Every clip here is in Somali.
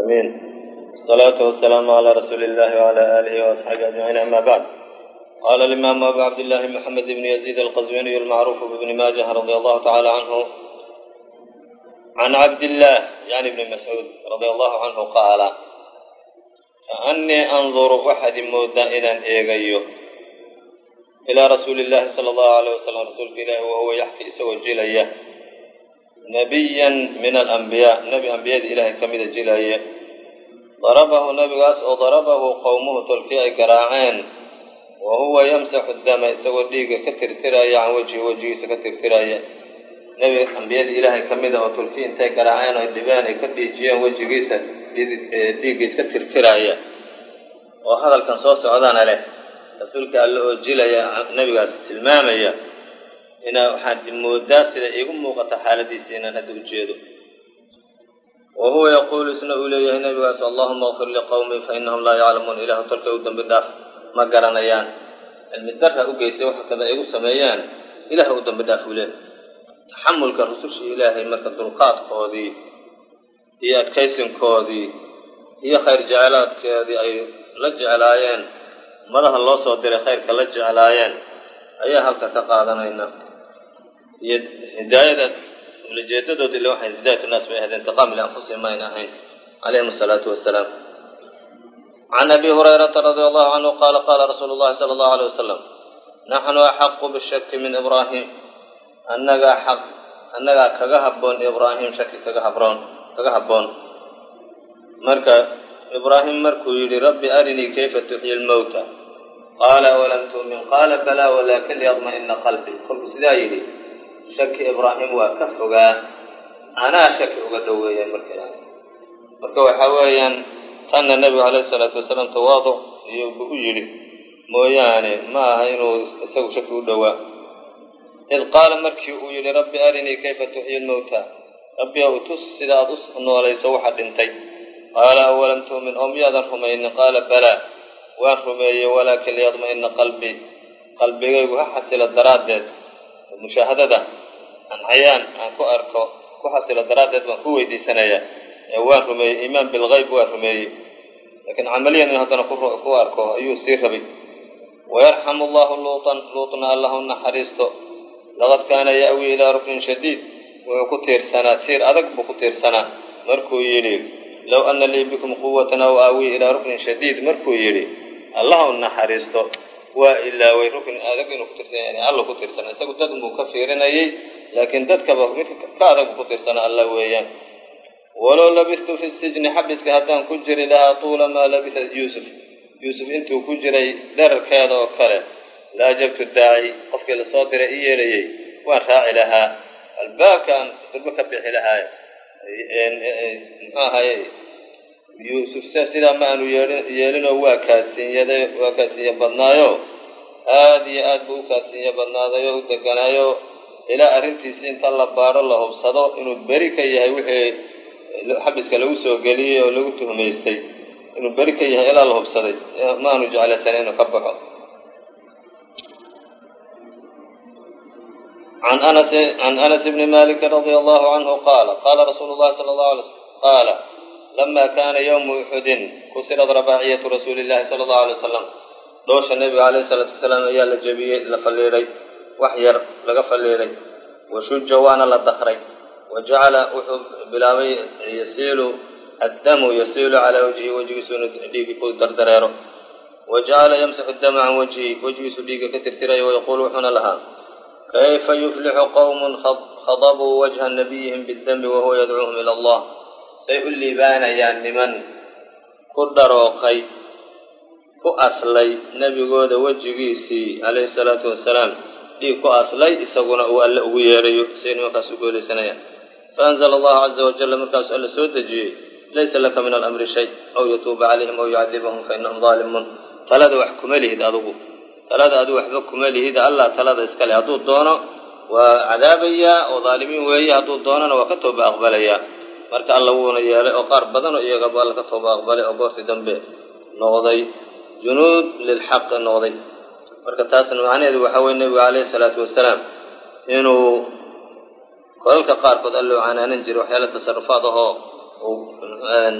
العالمين والصلاة والسلام على رسول الله وعلى آله وأصحابه أجمعين أما بعد. قال الإمام أبو عبد الله محمد بن يزيد القزويني المعروف بابن ماجه رضي الله تعالى عنه عن عبد الله يعني ابن مسعود رضي الله عنه قال: كأني أنظر واحد مودا إلى إيغيو إلى رسول الله صلى الله عليه وسلم رسول الله وهو يحكي سوى جلية نبيا من الأنبياء نبي أنبياء إله كميد جلية ضربه نبي قاس وضربه قومه تلقي قراعين وهو يمسح الدم سوى ديق كتر ترايا عن وجهه كتر ترايا نبي أنبياء إله كميد وتلقي انتي قراعين والدبان كتر جيان وجهه ديق كتر ترايا وهذا كان صوص عدان عليه rasuulka alla oo jilaya nabigaas tilmaamaya ina waxaan moodaa sida igu muuqata xaaladiisa inaan hadda u jeedo wa huwa yaqulu isna ulayhi nabigaas allahumma ighfir li qawmi fa innahum la ya'lamun ilaha talka u dambi dhaaf ma garanayaan almidarra u geysay waxa kada igu sameeyaan ilaha u dambi dhaaf u leeyahay taxamulka rasuulka ilaahay marka dulqaadkoodii iyo adkaysinkoodii iyo khayr jacalaadkoodii ay la jeclaayeen madaha loo soo diray khayrka la jeclaayeen ayaa halka ka qaadanayna iyo hidaayada ujeedadooda ilaa waxay hidaayatu naas bay ahayd intiqaam li anfusihim ayna ahayn alayhi salaatu wassalaam. عن أبي هريرة رضي الله عنه قال قال رسول الله صلى الله عليه وسلم: نحن أحق بالشك من إبراهيم أنك كجهبون إبراهيم شك كجهبون مركا إبراهيم مركو يلي ربي أرني كيف تحيي الموتى قال ولم تؤمن قال بلى ولكن ليطمئن قلبي قلت سدايلي شك إبراهيم وكفغا أنا شك أقدويا مركا وحويا كان النبي عليه الصلاة والسلام تواضع يلي موياني ما هينو سو شك أقدوا إذ قال مركي يلي ربي أرني كيف تحيي الموتى ربي أتس سدا أتس أنه ليس واحد انتي قال أولم تؤمن أم يذرهم إن قال بلى وأخرمي ولكن ليطمئن قلبي حسل الدرادات المشاهدة عن عيان عن كأركو حسل الدرادات من هو دي سنة وأخرمي إيمان بالغيب وأخرمي لكن عمليا هذا كأركو أيو سير بي ويرحم الله لوطنا اللهم حريصته لقد كان يأوي إلى ركن شديد وكتير سنة سير أدق بكتير سنة مركو يلي لو أن لي بكم قوة أو آوي إلى ركن شديد مركو يلي اللهم حريصته وإلا ويركن أذكر كتير يعني الله كتير سنة سقط دم مكفرين أي لكن دتك بقى كذا كتير سنة الله وياه ولو لبثت في السجن حبس كهتان كجر لها طول ما لبث يوسف أنتو كجري در كذا وكذا لا جبت الداعي قفك الصادر إيلي وأخاع لها الباب كان بالمكبح لها يوسف سيدا ما أنو يلين وكاسين يبنايو هذه أدبو كاسين يبنايو دقنايو إلى أرنتي سين طلب بار الله بصدو إنو بريكا يهوحي حبسك لو سو قليه ولو تهميستي إنو بريكا يهي إلى الله بصدي ما أنو جعل سنين وكبحه. عن أنس بن مالك رضي الله عنه قال رسول الله صلى الله عليه وسلم قال: لما كان يوم أحد كسرت رباعية رسول الله صلى الله عليه وسلم دوش النبي عليه الصلاة والسلام يا لجبيه لفليري وحير لغفليري وشج وانا للدخري وجعل أحد بلاوي الدم يسيل على وجهه سنديك كل دردريره وجعل يمسح الدم عن وجهه سديك كتر تري ويقول حنا لها: كيف يفلح قوم خضبوا وجه نبيهم بالذنب وهو يدعوهم إلى الله سيقول لي بانا يعني من كدروقي كأصلي نبي قود وجهيسي عليه الصلاة والسلام دي كأصلي إساقنا أولا أويريو سينما كاسوكو لسنيا فأنزل الله عز وجل مركز ألا سودجي ليس لك من الأمر شيء أو يتوب عليهم أو يعذبهم فإنهم ظالمون فلا وحكم له إذا أضبوا ثلاثة أدو حبكم لي إذا الله ثلاثة إسكالي أدو الدونة وعذابية وظالمين وهي أدو الدونة وكتب أقبلية مركا الله ونيالي وقار بدن وإيا قبال كتب أقبلي أبورت دنبه نوضي جنود للحق نوضي مركا تاسن معني ذو حوي النبي عليه الصلاة والسلام إنه قولك قار قد قال له عنا ننجر وحيالة تصرفاته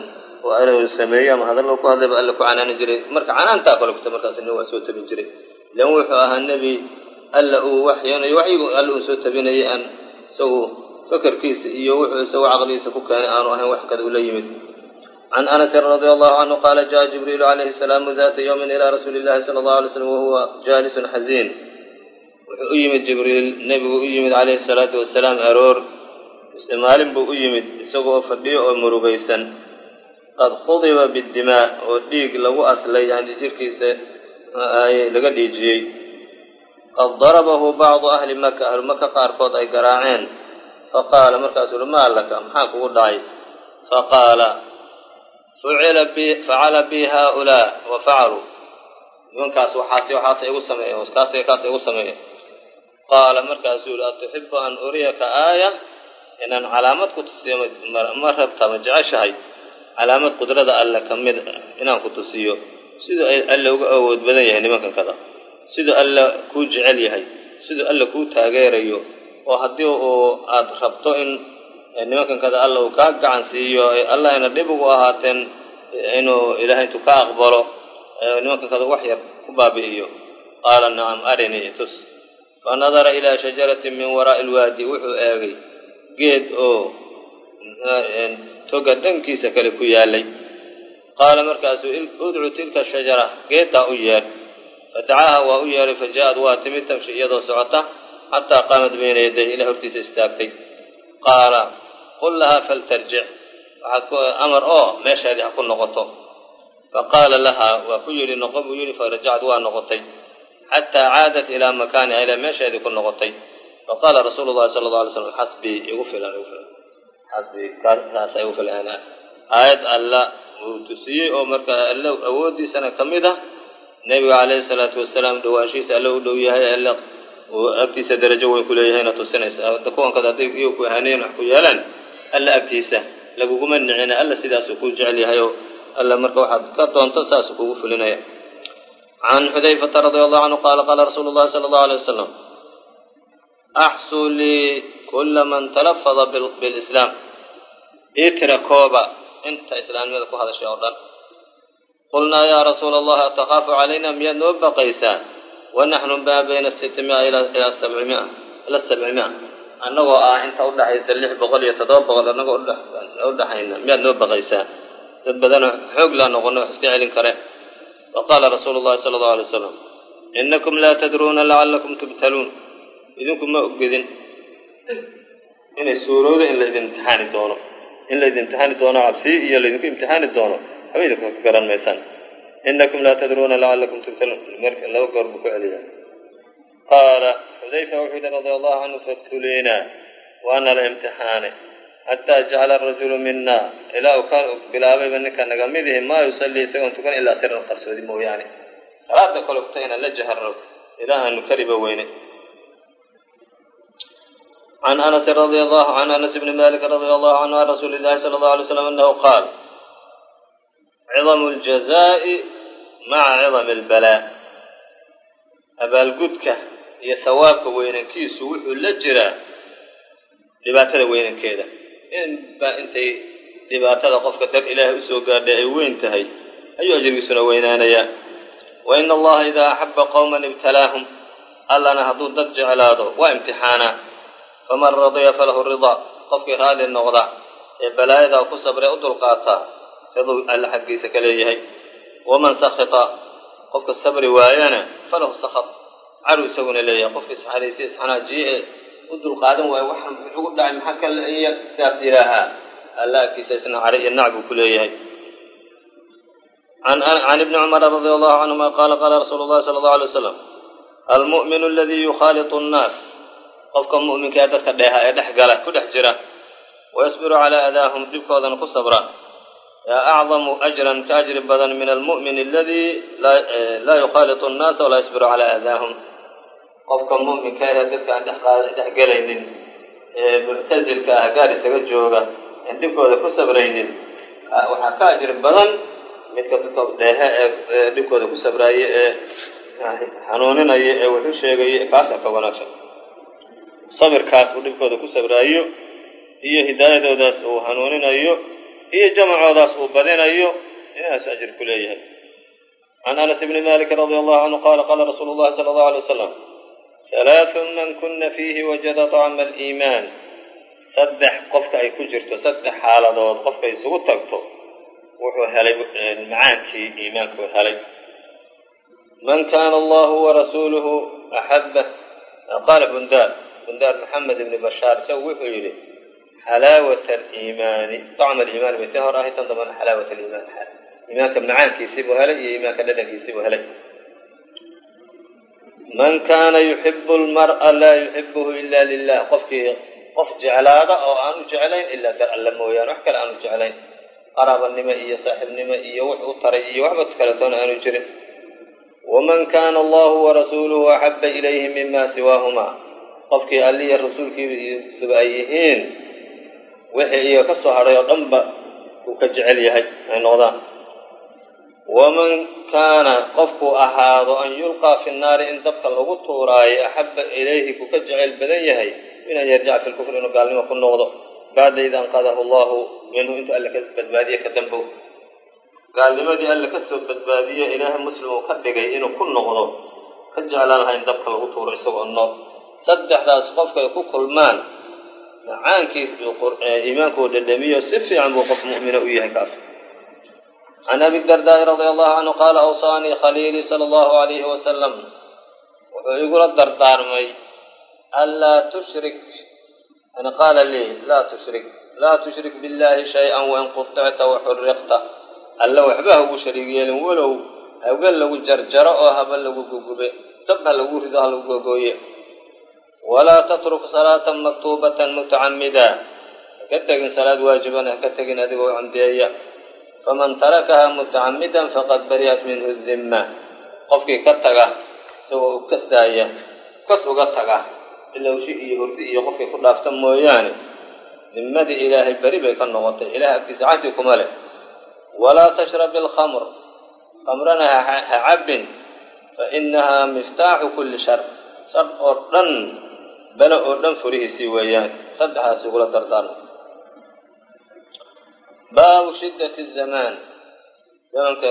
وأنا سمية ما هذا لو كهذا بقى لك عن أنا جري مرك عن أنت أقول لك تمرك إنه أسوت بجري لو وحى النبي قال له وحي أنا يوحي قال له أسوت بني أن سو فكر كيس يوحي سو عقلي سكوك أنا وهي وحكد ولا يمد عن أنس رضي الله عنه قال جاء جبريل عليه السلام ذات يوم إلى رسول الله صلى الله عليه وسلم وهو جالس حزين ويمد جبريل نبي يمد عليه الصلاة والسلام أرور استمال بو يمد سوى فديه ومرغيسا قد خضب بالدماء وديق لو أصلي يعني جركيس لقد يجي قد ضربه بعض أهل مكة قارقود أي قراعين فقال مركز ما لك محاك ودعي فقال فعل بي هؤلاء وفعلوا ينكاس وحاسي يقسمه وكاسي يقسمه قال مركز أتحب أن أريك آية إن علامات كتسية مرحبت مجعشهي علامات قدرة الله كمد إنان كتسية سيدو ألا أود بدن يعني ما كان كذا سيدو ألا كو جعليهي سيدو ألا كو تاغيريو وحديو أدخبتو إن ما كان كذا الله وكاق عن سيو الله إن دبقوا أهاتين إنه إلهي تكاقبرو إن ما كان كذا وحير كبابئيو قال نعم أرني تس فنظر إلى شجرة من وراء الوادي وحو آغي قيد توقدن كيسا كالكو يالي قال مركز ادعو تلك الشجرة قيد أويار فدعاها وأويار فجاءت واتمت تمشي يده سعطة حتى قامت بين يديه إلى هرتيس استاكتي قال قل لها فلترجع أمر ماشي هذه أقول نغطه فقال لها وكيري نقب ويري فرجعت ونغطي حتى عادت إلى مكانها إلى ماشي هذه كل نغطي فقال رسول الله صلى الله عليه وسلم حسبي يغفل حسبي قال سيغفل أنا آية الله وتسيء ومركا الله أودي سنة كمدة النبي عليه الصلاة والسلام دواشيس الله دويها الله وأكتيس درجة ويقول يهينا تسنة تكون قد أتيك يوكو هانين وحكو يالان الله أكتيسه لقو قمن نعينا الله سيداسكو جعلي هايو الله مركا واحد كاتوان تساسكو وفلنا عن حذيفة رضي الله عنه قال رسول الله صلى الله عليه وسلم أحسوا لي كل من تلفظ بالإسلام اتركوبا انت إسلام يذكو هذا الشيء أولا قلنا يا رسول الله تخاف علينا ميان وبقيسان ونحن ما بين 600 إلى 700 أنه أنت أولا يسلح بغل يتضوب أنه أولا حينا ميان وبقيسان بدنا حق لا نغنى حسكي علين كريم وقال رسول الله صلى الله عليه وسلم إنكم لا تدرون لعلكم تبتلون إذنكم ما أقبذين إن السورة إلا إذن امتحان الدونه إلا إذن امتحان الدونه عبسي إلا إذنكم امتحان الدونه حبيثكم كران ميسان إنكم لا تدرون لعلكم تبتلون المرك الله قربك عليها قال حذيفة وحيد رضي الله عنه فابتلينا وأنا الامتحان حتى جعل الرجل منا إلا وكان بلابي بأنك نقمده ما يصلي سيكون تكون إلا سر القصر دمو يعني صلاة قلبتين لجهر إلى أن نكرب وينه عن أنس رضي الله عن أنس بن مالك رضي الله عنه عن رسول الله صلى الله عليه وسلم أنه قال عظم الجزاء مع عظم البلاء أبا القدكة يثوابك وين كيس وحو اللجرة لباتنا وين كيدا إن أنت لباتنا قفك در إله أسوقا دعي وين تهي أي أجر يسنا وينانا يا وإن الله إذا أحب قوما ابتلاهم ألا نهضوا ضج على ذو وامتحانا فمن رضي فله الرضا قفك هذه النغضة البلاء إذا قصبر أدل قاطع فضو الحق سكليه ومن سخط قفك الصبر وايانا فله السخط عرو يسون إليه قفك سحريسي سحنا جيء أدل قادم ويوحن بحقود دعم حكا لأي ساسي لها ألا كيسيسنا عليه النعب كليه عن ابن عمر رضي الله عنهما قال رسول الله صلى الله عليه وسلم المؤمن الذي يخالط الناس قفك مؤمن كادت كدها يدحقله كدحجره ويصبر على أذاهم جبكوذا قصبرا يا أعظم أجرا كأجر بدن من المؤمن الذي لا يخالط الناس ولا يصبر على أذاهم قفك مؤمن كادت كدحقلين معتزل كأهقاري سجوجا جبكوذا قصبرين وحكا أجر بدن midka deeha dibkooda ku sabraaye xanuuninaya wuxuu sheegay kaas ka wanaagsan sabirkaas uu dibkooda ku sabraayo iyo hidaayadoodaas uu xanuuninayo iyo jamacoodaas uu badinayo inaas ajir ku leeyahay. can anas bni malik radi allahu canhu qaala qaala rasuulu llahi sala allahu alay wasalam halaaثun man kuna fiihi wajada طacma aliimaan saddex qofka ay ku jirto saddex xaaladood qofka isugu tagto wuxuu helay macaankii iimaankuu helay. man kaana allahu warasuuluhu axabah qaala bundaar maxamed ibni bashaar isagu wuxuu yidhi xalaawat aliimaani طacma aliimaani bay tii hor ahay tan dambana xalaawat aliimaan iimaanka macaankiisii buu helay iyo iimaanka dhadhankiisii buu helay. man kaana yuxibu lmar'a laa yuxibuhu ila lilah qof jeclaada oo aanu jeclayn ilaa dar alla mooyaane wax kale aanu jeclayn qaraabanimo iyo saaxiibnimo iyo wax u taray iyo waxba kaletoona aanu jirin. waman kaana allahu warasuuluhu axaba ilayhi mima siwaahuma qofkii alliya rasuulkiisuba ay yihiin wixii iyo ka soo hadhay oo dhanba uu ka jecel yahay ay noqdaan. waman kaana qofkuu ahaado an yulqaa fi nnaari in dabka lagu tuuraayo axaba ilayhi ku ka jecel badan yahay min an yarjica fi lkufri inuu gaalnimo ku noqdo bacda id anqadahu allahu minhu intuu alle ka badbaadiye ka dambow gaalnimadii alle ka soo badbaadiye ilaahay muslim uu ka dhigay inuu ku noqdo ka jeclaan lahaa in dabka lagu tuuro isagoo nool. saddexdaas qofkay ku kulmaan macaankiis iimaankuu dhadhamiyo si fiican buu qof mu'mina u yahay kaas. can abi dardaa'i radia allahu canhu qaala awsaanii khaliilii sala allahu alayhi wasalam wuxuu igula dardaarmay anlaa tushrik qaala lii laa tushrik billahi shay-an wain quticta waxuriqta alla waxba ha ugu shariig yeelin walow hawga lagu jarjaro oo haba lagu gugube dab ha lagu rido ha lagu gogooye. walaa tatruk salaatan maktuubatan mutacamida haka tegin salaad waajiban haka tegin adigoo camdeeya. faman tarakaha mutacamidan faqad bari'at minhu dimma qofkii ka taga isagoo u kasdaaya kas uga taga ilowshi iyo hurdi iyo qofkii ku dhaafta mooyaane dimmadii ilaahay beri bay ka noqotay ilahay agtiisa cahdi kuma leh. walaa tashrab alkhamr khamrana ha cabbin fa inahaa miftaaxu kulli shar oo dhan bale oo dhan furihiisii weeyaan. saddexdaas igula dardaarma. baabu shiddati zamaan zamanka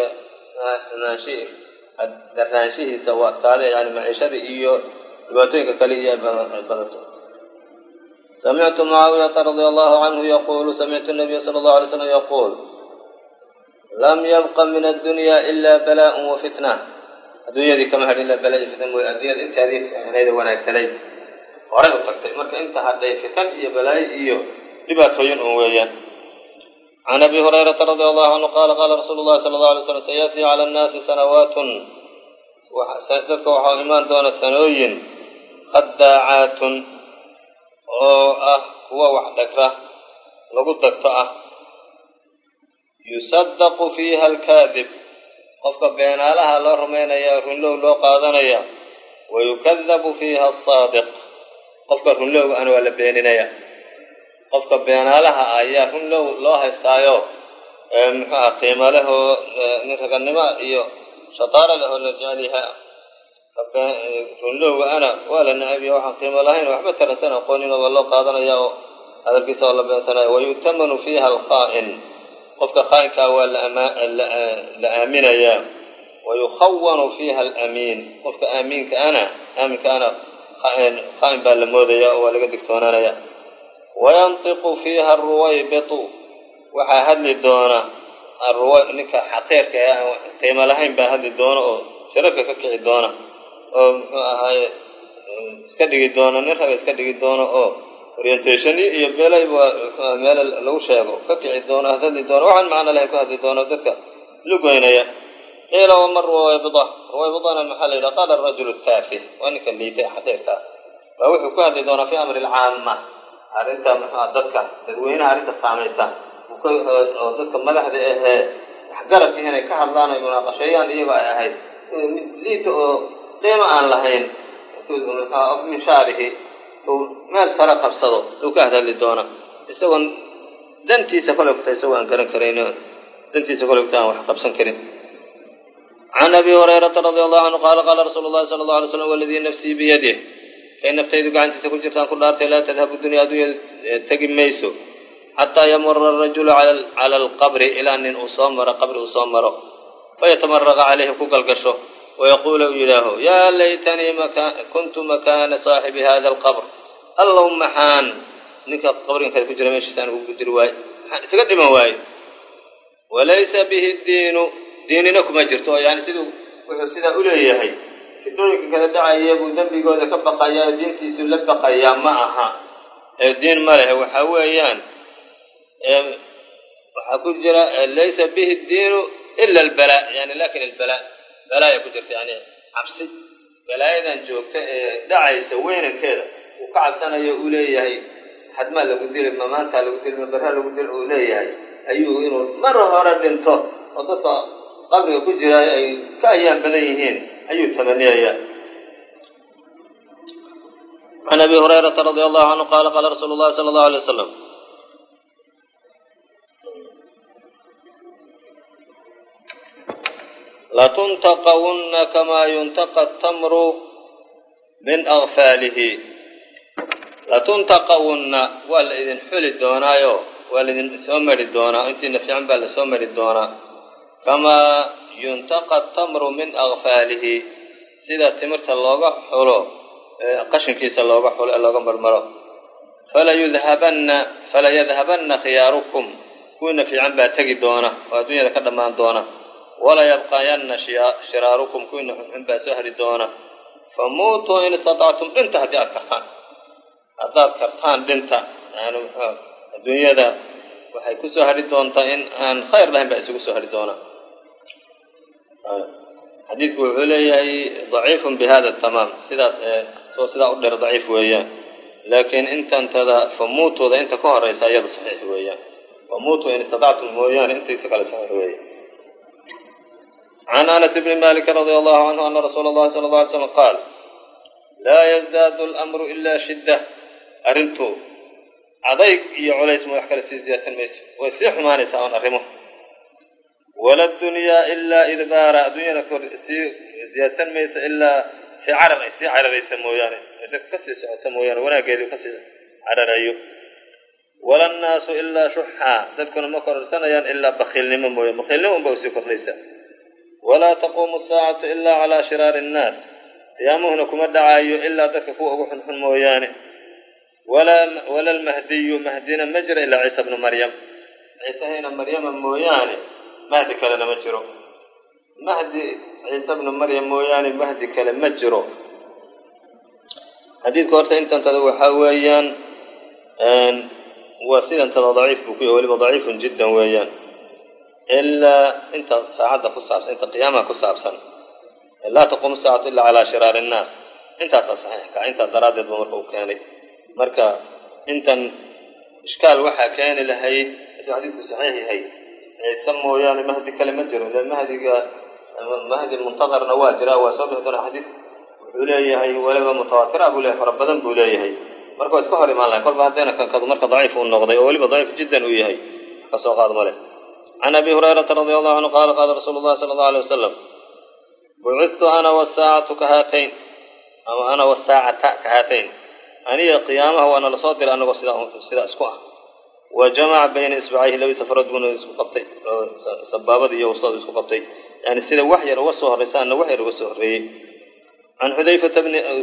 daraanshihiisa u adkaada yani maciishada iyo dhibaatooyinka kale iyo badato. samictu mucaawiyata radia allahu canhu yaquulu samictu nabiya sala allahu alay slam yaquul lam yabqa min addunya ila bala'un wa fitna adduunyadii kama hadhin ilaa balaa iyo fitna mooye adduunyada intaadii fiicnayda wanaagsanayd horay u tagtay marka inta hadhay fitan iyo balaayo iyo dhibaatooyin un weeyaan. can abi hurayrata radia allahu canhu qaala qaala rasuulu llahi sala allahu alay slam sayatii cala annaasi sanawaatun dadka waxaa imaan doona sanooyin khadaacaatun oo ah kuwa wax dhagra lagu dagto ah. yusaddaqu fiiha alkaadib qofka beenaalaha loo rumaynaya runlow loo qaadanaya wayukadabu fiiha asaadiq qofka runlowga ana waa la beeninaya. qofka beenaalaha ayaa runlow loo haystaayo muxuuha qiimo leh oo nin raganimo iyo shataaro leh oo la jecel yahay. runlowga ana waa la nacabiya waxaan qiimo lahayn waxba taransan aqoonin waa loo qaadanaya oo hadalkiisa oo la beensanaya. wayu'tamanu fiiha alqaa'in qofka qaa'inkaa waa la aaminayaa. wayukhawanu fiiha alamiin qofka aaminka ana qaa'in baa la moodaya oo waa laga digtoonaanaya. wayantiqu fiiha aruwaybitu waxaa hadli doona ninka xaqiirka ee aan qiimo lahayn baa hadli doona oo shirarka ka kici doona oo muxuu ahaaye iska dhigi doona nin raga iska dhigi doona oo orientation iyo beelay meel lagu sheego ka kici doona hadli doona waxaan macno lahayn ku hadli doona dadka lugoynaya. qiila wama ruwaybidana maxaa la yidhaha qaala arajulu taafih waa ninka liitay xaqiirka baa wuxuu ku hadli doonaa fi amri alcaama arrinta muxua dadka dadweynaha arrinta saamaysa oo dadka madaxda ahee waxgarabka inay ka hadlaan ay munaaqasheeyaan iyagoo ay ahayd mid liita oo qiimo aan lahayn min shaarihi uu meel sare qabsado uu ka hadli doona isagoon dantiisa kole kutay isagoo aan garan karayn dantiisa kole kutay aan wax qabsan karin. can abi hurayrata radia allahu canhu qaala qaala rasuulu llahi sala allahu alay slam waladii nafsii biyadih kay naftaydu gacantiisa ku jirtaan ku dhaartay laa tadhabu dunya adduunya tegi mayso حتى يمر الرجل على القبر إلى أن أصمر قبر أصمره فيتمرغ عليه كوكالكشو ويقول إله يا ليتني كنت مكان صاحب هذا القبر اللهم حان نك قبر كذا كجرا ماشي سان وقدر واي تقدم واي وليس به الدين دينكم أجرتوا يعني سيدا أوليه في الدنيا كذا دعاء يبو ذنبي جوده كبقايا دينتي سلب بقايا معها الدين ماله وحويان وحكون جرا ليس به الدين إلا البلاء يعني لكن البلاء بلاء يكون يعني عبسي بلاء إذا جوكت دعاء يسوين كذا وقعد سنة يقوليه حد ما لو قدير الممانتها لو قدير المبرها لو قدير أوليه أيوه إنه مرة هرب انتو وضطا قبل يكون جرا كأيام بديهين أيوه تمنية عن أبي هريرة رضي الله عنه قال قال رسول الله صلى الله عليه وسلم لتنتقون كما ينتقى التمر من أغفاله لتنتقون والإذن حل الدونايو والإذن سمر الدونا أنت نفي عن بال سمر الدونا كما ينتقى التمر من أغفاله سيدا تمرت اللوغة حلو قشن كيس اللوغة حلو اللوغة مرمرو فلا يذهبن خياركم كون في عن بال تجي دونا والدنيا كدمان دونا ولا يبقين شراركم كون عن بال سهر دونا فموتوا إن استطعتم انت هدي أكرتان أضاب كرتان بنتا يعني الدنيا ذا waxay ku soo hari doontaa in aan khayr lahayn ba isugu soo hari doona hadithku wuxuu leeyahay dhaif bi hada tamam sidaas soo sida u dheer dhaif weeyaan laakiin intan tada famuutooda inta ka horeysa ayada saxiix weeyaan famuutu in istadaatum mooyaan inta kale saxiix weeyaan عن أنس بن مالك رضي الله عنه أن رسول الله صلى الله عليه وسلم قال لا يزداد الأمر إلا شدة أرنتو عضيق يعليس موحكا لسيزيات الميس ويسيح ما نساء أرمه ولا الدنيا إلا إذبار الدنيا نكور زيادة الميس إلا سعر ليس موياني إذا كسي سعوة موياني ولا قيد كسي عرر أيوه ولا الناس إلا شحا تذكر مكر سنيان إلا بخيل نمو مويان بخيل نمو بوسيكر ليس ولا تقوم الساعة إلا على شرار الناس قيامه نكم الدعايو إلا تكفوا أبو حنحن موياني ولا المهدي مهدينا مجرى إلا عيسى بن مريم عيسى هنا مريم موياني مهدي كلنا مجرى مهدي عيسى بن مريم موياني مهدي كلنا مجرى حديث كورتا انت تدو حويان وسيلا انت ضعيف بكي ولما ضعيف جدا ويان إلا انت ساعدة كسابس انت قيامة كسابسا لا تقوم الساعة إلا على شرار الناس انت صحيح انت درادة بمرفو كاني marka intan iskaal waxa keen ilahay hadithku saxiix yahay samoyaan mahdi kalama jiro mahdi muntazarna waa jira waa soo bixin hadith wuxuu leeyahay waliba mutawatir abu leeyahay farabadan buu leeyahay marka iska hor imaan lahayn kolba hadeena kan marka daciif uu noqday oo waliba daciif jiddan uu yahay ka soo qaad male عن أبي هريرة رضي الله عنه قال قال رسول الله صلى الله عليه وسلم بعثت أنا والساعة كهاتين أو أنا والساعة كهاتين أني قيامه وأنا لصادر أنا وصلا أسقع وجمع بين إصبعيه لو سفرد من قبطي سبابة يوصل قبطي يعني سيدا وحي روسه الرسالة وحي روسه الري عن حذيفة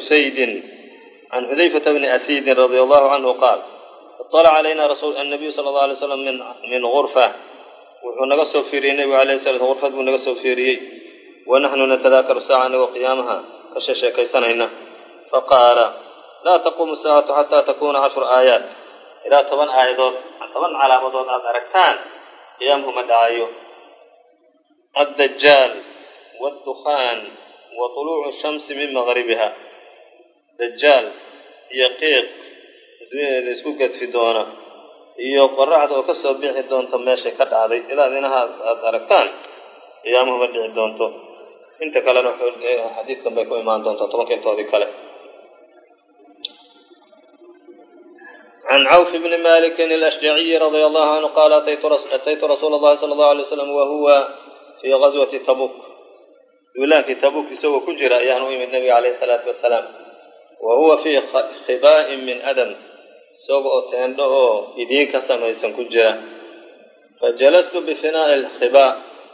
بن أسيد رضي الله عنه قال اطلع علينا رسول النبي صلى الله عليه وسلم من غرفة ونقصه في ريني وعليه السلام غرفة ونقصه في ري ونحن نتذاكر ساعة وقيامها كشاشة كيسانينا فقال لا تقوم الساعة حتى تكون 10 آيات إلى 8 آيات 8 علامات أدركتان قيامهم الدعايو الدجال والدخان وطلوع الشمس من مغربها دجال يقيق يسكت في دونه يقرعد وكسر بيع دون تماشي كدعدي إلى أنها أدركتان قيامهم الدعاء دونتو انت كلا حديث كم بيكون إيمان دونتو طبعا كنت هذه كلا عن عوف بن مالك الأشجعي رضي الله عنه قال أتيت رسول الله صلى الله عليه وسلم وهو في غزوة تبوك يقولان في تبوك يسوى كجرة يعني من النبي عليه الصلاة والسلام وهو في خباء من أدم isaga oo teendho oo idiin ka samaysan ku jira fajalastu bifinaa'i alkhibaa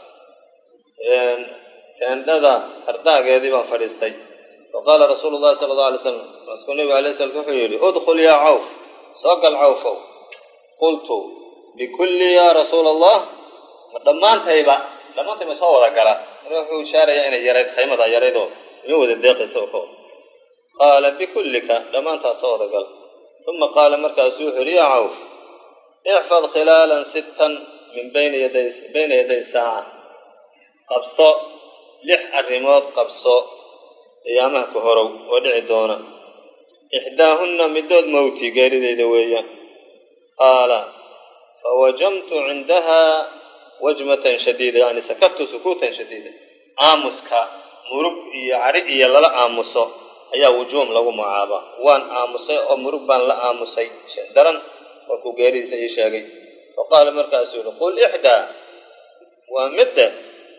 teendhada ardaageedii baan fadhiistay faqaala rasuulu llahi sala allahu alay slam rasuulku nabiga alayh salam wuxuu yidhi udkhul yaa cawf soo gal cawfow qultu bikulli yaa rasuula allah ma dhammaantay ma soo wada galaa marka wuxuu ishaarayaa inay yarayd khaymada yarayd oo ima wada deeqaysa oo qaala bikullika dhammaantaad soo wada gal uma qaala markaasu wuxuu yidhi yaa cawf ixfad khilaalan sittan min bayna yaday saaca qabso 6 arrimood qabso qiyaamaha ka horow oo dhici doona ixdaahunna midood mawti geeridayda weeyaan qaala fawajamtu cindaha wajmatan shadiida yani sakabtu sukuutan shadiida aamuska murug iyo cari iyo lala aamuso ayaa wujuum lagu magacaabaa waan aamusay oo murug baan la aamusay daran markuu geeridiisa ii sheegay faqaala markaasuu yihi qul ixdaa waa midde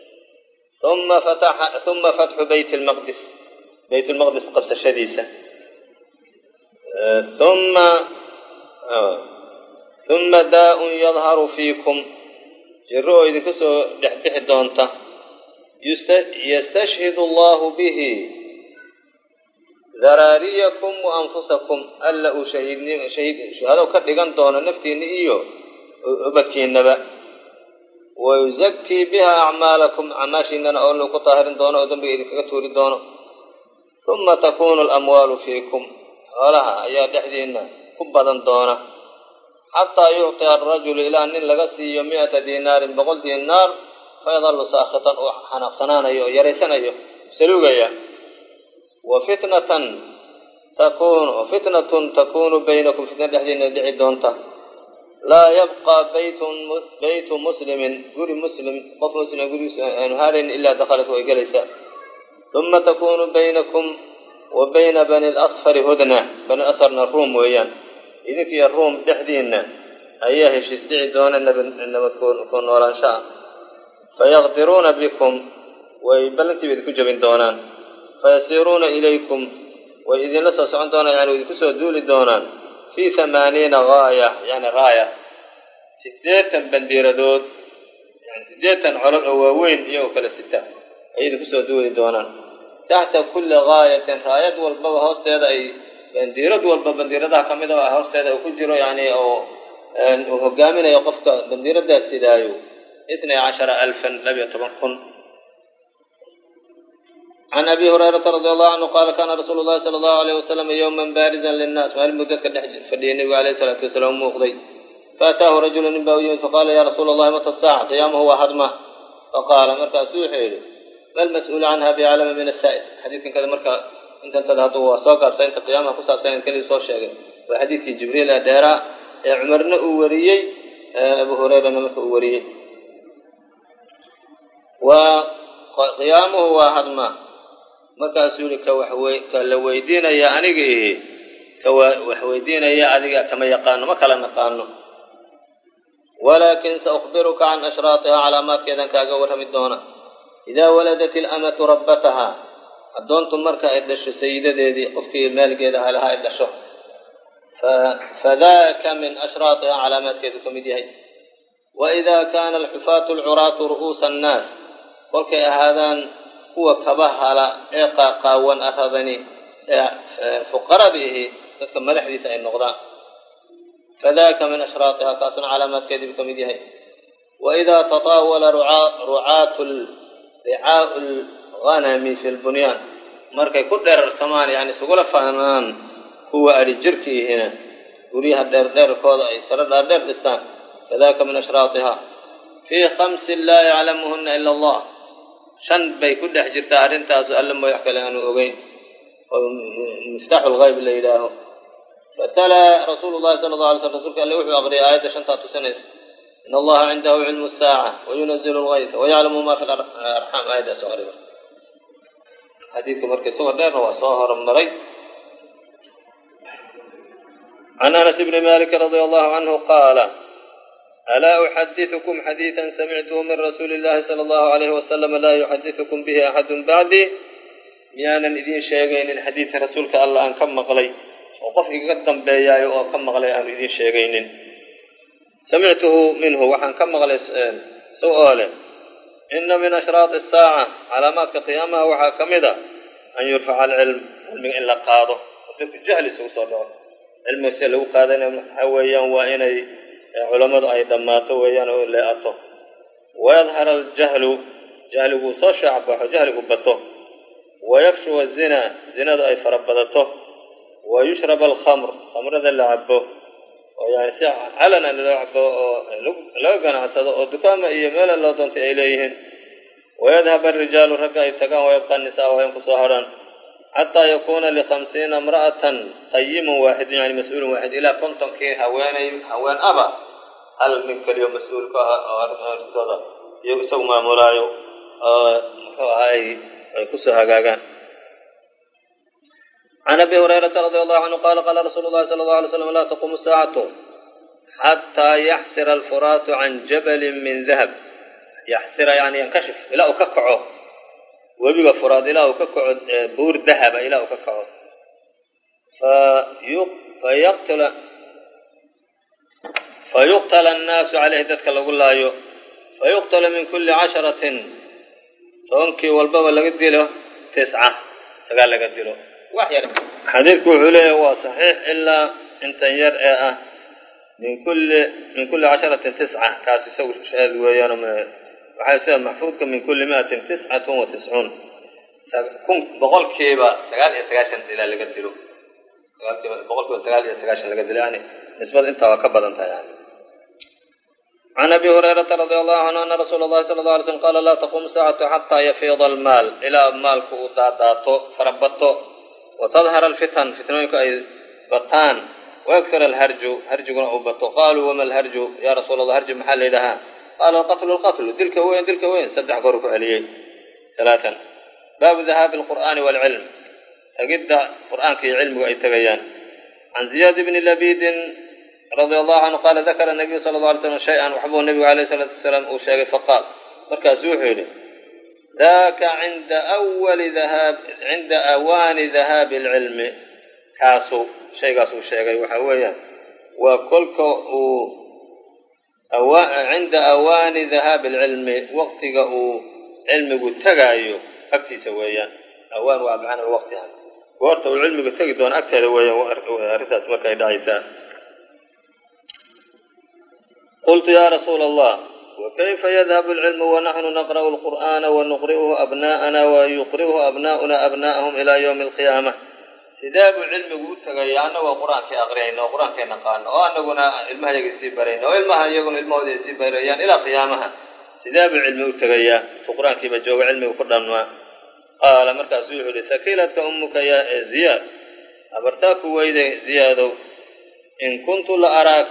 ثuma fatxu bayt lmaqdis qabsashadiisa ثuma daa-un yadharu fiikum jiro oo idinka soo dhexbixi doonta yastashhidu allahu bihi daraariyakum wa anfusakum alla uu shahaado ka dhigan doono naftiinna iyo ubadkiinaba wayuzakii biha acmaalakum acmaashiinana oo lagu taahirin doono oo dembiga idinkaga tuuri doono uma takunu alamwaalu fiikum xoolaha ayaa dhexdiina ku badan doona xataa yucطiya arajulu ilaa nin laga siiyo 100 dinaarin 100 dinaar fayadalu saakhitan oo xanaaqsanaanayo oo yaraysanayo salugaya wafitnatun takunu baynakum fitna dhexdiina dhici doonta laa yabqaa baytu muslimin guri muslim qof muslim gurigiisa aanu haarayn ilaa dakhalat way gelaysaa uma takunu baynakum wa bayna bani lasfari hudna bani asfarna ruum weeyaan idinkiiyo ruum dhexdiina ayaa heshiis dhici doona nabad ku noolaansha ah fayaqdiruuna bikum way ballantiiba idinku jabin doonaan fayasiiruuna ilaykum way idinla soo socon doonaan yani idinku soo duuli doonaan fi 80 gaaya yani gaaya 80 bandiiradood yani 80 colol oo waaweyn iyagoo kala sita ay idinku soo duuli doonaan taxta kulli gaayatin raayad walbaba hoosteeda ay bandiirad walba bandiiradaha ka mid ah hoosteeda uu ku jiro yani oo uu hogaaminayo qofka bandiiradaas sidaayo 12,000 12,000 عن أبي هريرة رضي الله عنه قال كان رسول الله صلى الله عليه وسلم يوما بارزا للناس مال مدة فدي النبي عليه الصلاة والسلام مقضي فأتاه رجل نبوي فقال يا رسول الله متى الساعة قيامه وحدمه فقال مركا سوحي ما المسؤول عنها بعلم من السائل حديث كذا مركا انت تذهبوا وسوقر سنة قيامه قصاب سنة كل صور شيء وحديث جبريل دارا عمرنا أوريي أبو هريرة مركا أوريي وقيامه وحدمه markaasuu yidhi ka la weydiinaya aniga ka wax weydiinaya adiga kama yaqaano ma kala naqaano walaakin saukhbiruka can ashraatiha calaamaadkeedan kaaga warrami doona idaa waladat ilamatu rabbataha addoontu marka ay dhasho sayidadeedii qofkii maaligeeda halahaa ay dhasho fadaaka min ashraatiha calaamaadkeedu ka mid yahay waidaa kaana alxufaatu alcuraatu ru'uusa annaas kolkay ahaadaan kuwa kabahala ee qaaqaawan aradani fuqaradiihi dadka madaxdiisa ay noqdaan fadaaka min ashraatiha kaasna calaamaadkeediibu ka mid yahay waidaa tataawala ricaau lghanami fi lbunyaan markay ku dheerartamaan yani isugula faanaan kuwa adhi jirkiihina guryaha dheerdheerkooda ay saro dhaardheer dhistaan fadaaka min ashraatiha fii 5 laa yaclamuhuna ila allah 5 bay ku dhex jirtaa arrintaas alla mooy wax kale aanu ogeyn oo miftaaxul ghaib la yidhaaho fatala rasuulullahi sala allahu alay slam rasuulka alle wuxuu aqriyay aayadda 5 tusinaysa in allaha cindahu cilmu saaca wayunazilu lghaytha wayaclamu ma fi larxaam aayaddaas oo qariba xadiidka markay soo dheerna waa soo hormaray can anas bni malik radi allahu canhu qaala ألا أحدثكم حديثا سمعته من رسول الله صلى الله عليه وسلم لا يحدثكم به أحد بعدي ميانا إذين شيئين الحديث رسولك الله أن كم مقلي وقف يقدم بياي أو كم مغلي أمريدين شيئين سمعته منه وحن كم مغلي سؤاله إن من أشراط الساعة علامات قيامها وحاكمدة أن يرفع العلم إلا قاضه وتلك الجهل سوصله علم السلو قادنا حويا وإن علماء أيضا ماتوا ويانا ولا أطه ويظهر الجهل جهله صشعب وجهله بطه ويفشو الزنا زنا أي فربضته ويشرب الخمر خمر ذا اللعبه ويعني علنا اللعبه لو كان عصده ودكام يمال الله دونت إليهن ويذهب الرجال ركع يتقى ويبقى النساء وينقص هرا حتى يكون ل50 امرأة قيم واحد يعني مسؤول واحد إلى كنتم كي هوان أبا هل من كل يوم مسؤول كهذا يسوي ما ملايو هاي كسها جاجان عن أبي هريرة رضي الله عنه قال قال رسول الله صلى الله عليه وسلم لا تقوم الساعة حتى يحسر الفرات عن جبل من ذهب يحسر يعني ينكشف إلى أككعه وبيبقى فرات إلى أككعه بور ذهب إلى أككعه فيقتل الناس عليه ذلك الله فيقتل من كل 10 تونكي والبابا لقد له 9 سقال لقد له وحيا حديثك عليه هو صحيح إلا انت يرأى من كل 10 9 كاس يسوي شهاد ويانا من وحيسير محفوظ من كل 100 99 كن بقول كيبا سقال يسقاشن إلى لقد له بقول كيبا سقال يسقاشن لقد له يعني نسبة انت وكبر انت يعني عن أبي هريرة رضي الله عنه أن رسول الله صلى الله عليه وسلم قال لا تقوم الساعة حتى يفيض المال إلى مالك وداداته فربطه وتظهر الفتن فتنوك أي بطان ويكثر هرج وبطه قالوا وما الهرج يا رسول الله هرج محل لها قال القتل دلك وين سبح قرك عليه 3 باب ذهاب القرآن والعلم تجد القرآن كي علم أي تغيان عن زياد بن لبيد رضي الله عنه قال ذكر النبي صلى الله عليه وسلم شيئا وحبه النبي عليه الصلاة والسلام أوشاق فقال مركزوحي له ذاك عند أوان ذهاب العلم كاسو شيء قاسو شيء وحويا وكلك عند أوان ذهاب العلم وقت علم قتقايو أكتي سويا أوان وابعان الوقت يعني وقت العلم قتقي دون أكتر وأرثاس مكا دايسا قلت يا رسول الله وكيف يذهب العلم ونحن نقرأ القرآن ونقرئه أبناءنا ويقرئه أبناؤنا أبناءهم إلى يوم القيامة سداب العلم قتقيانا وقرآن كي أقرئنا وقرآن كي نقانا وأننا علمها يقسي برينا وإلمها يقول علمه يقسي بريان إلى قيامها سداب العلم قتقيا فقرآن كي بجوب علمي وقرآن قال مركز يقول ثقيلة أمك يا زياد أبرتاك ويد زياد إن كنت لأراك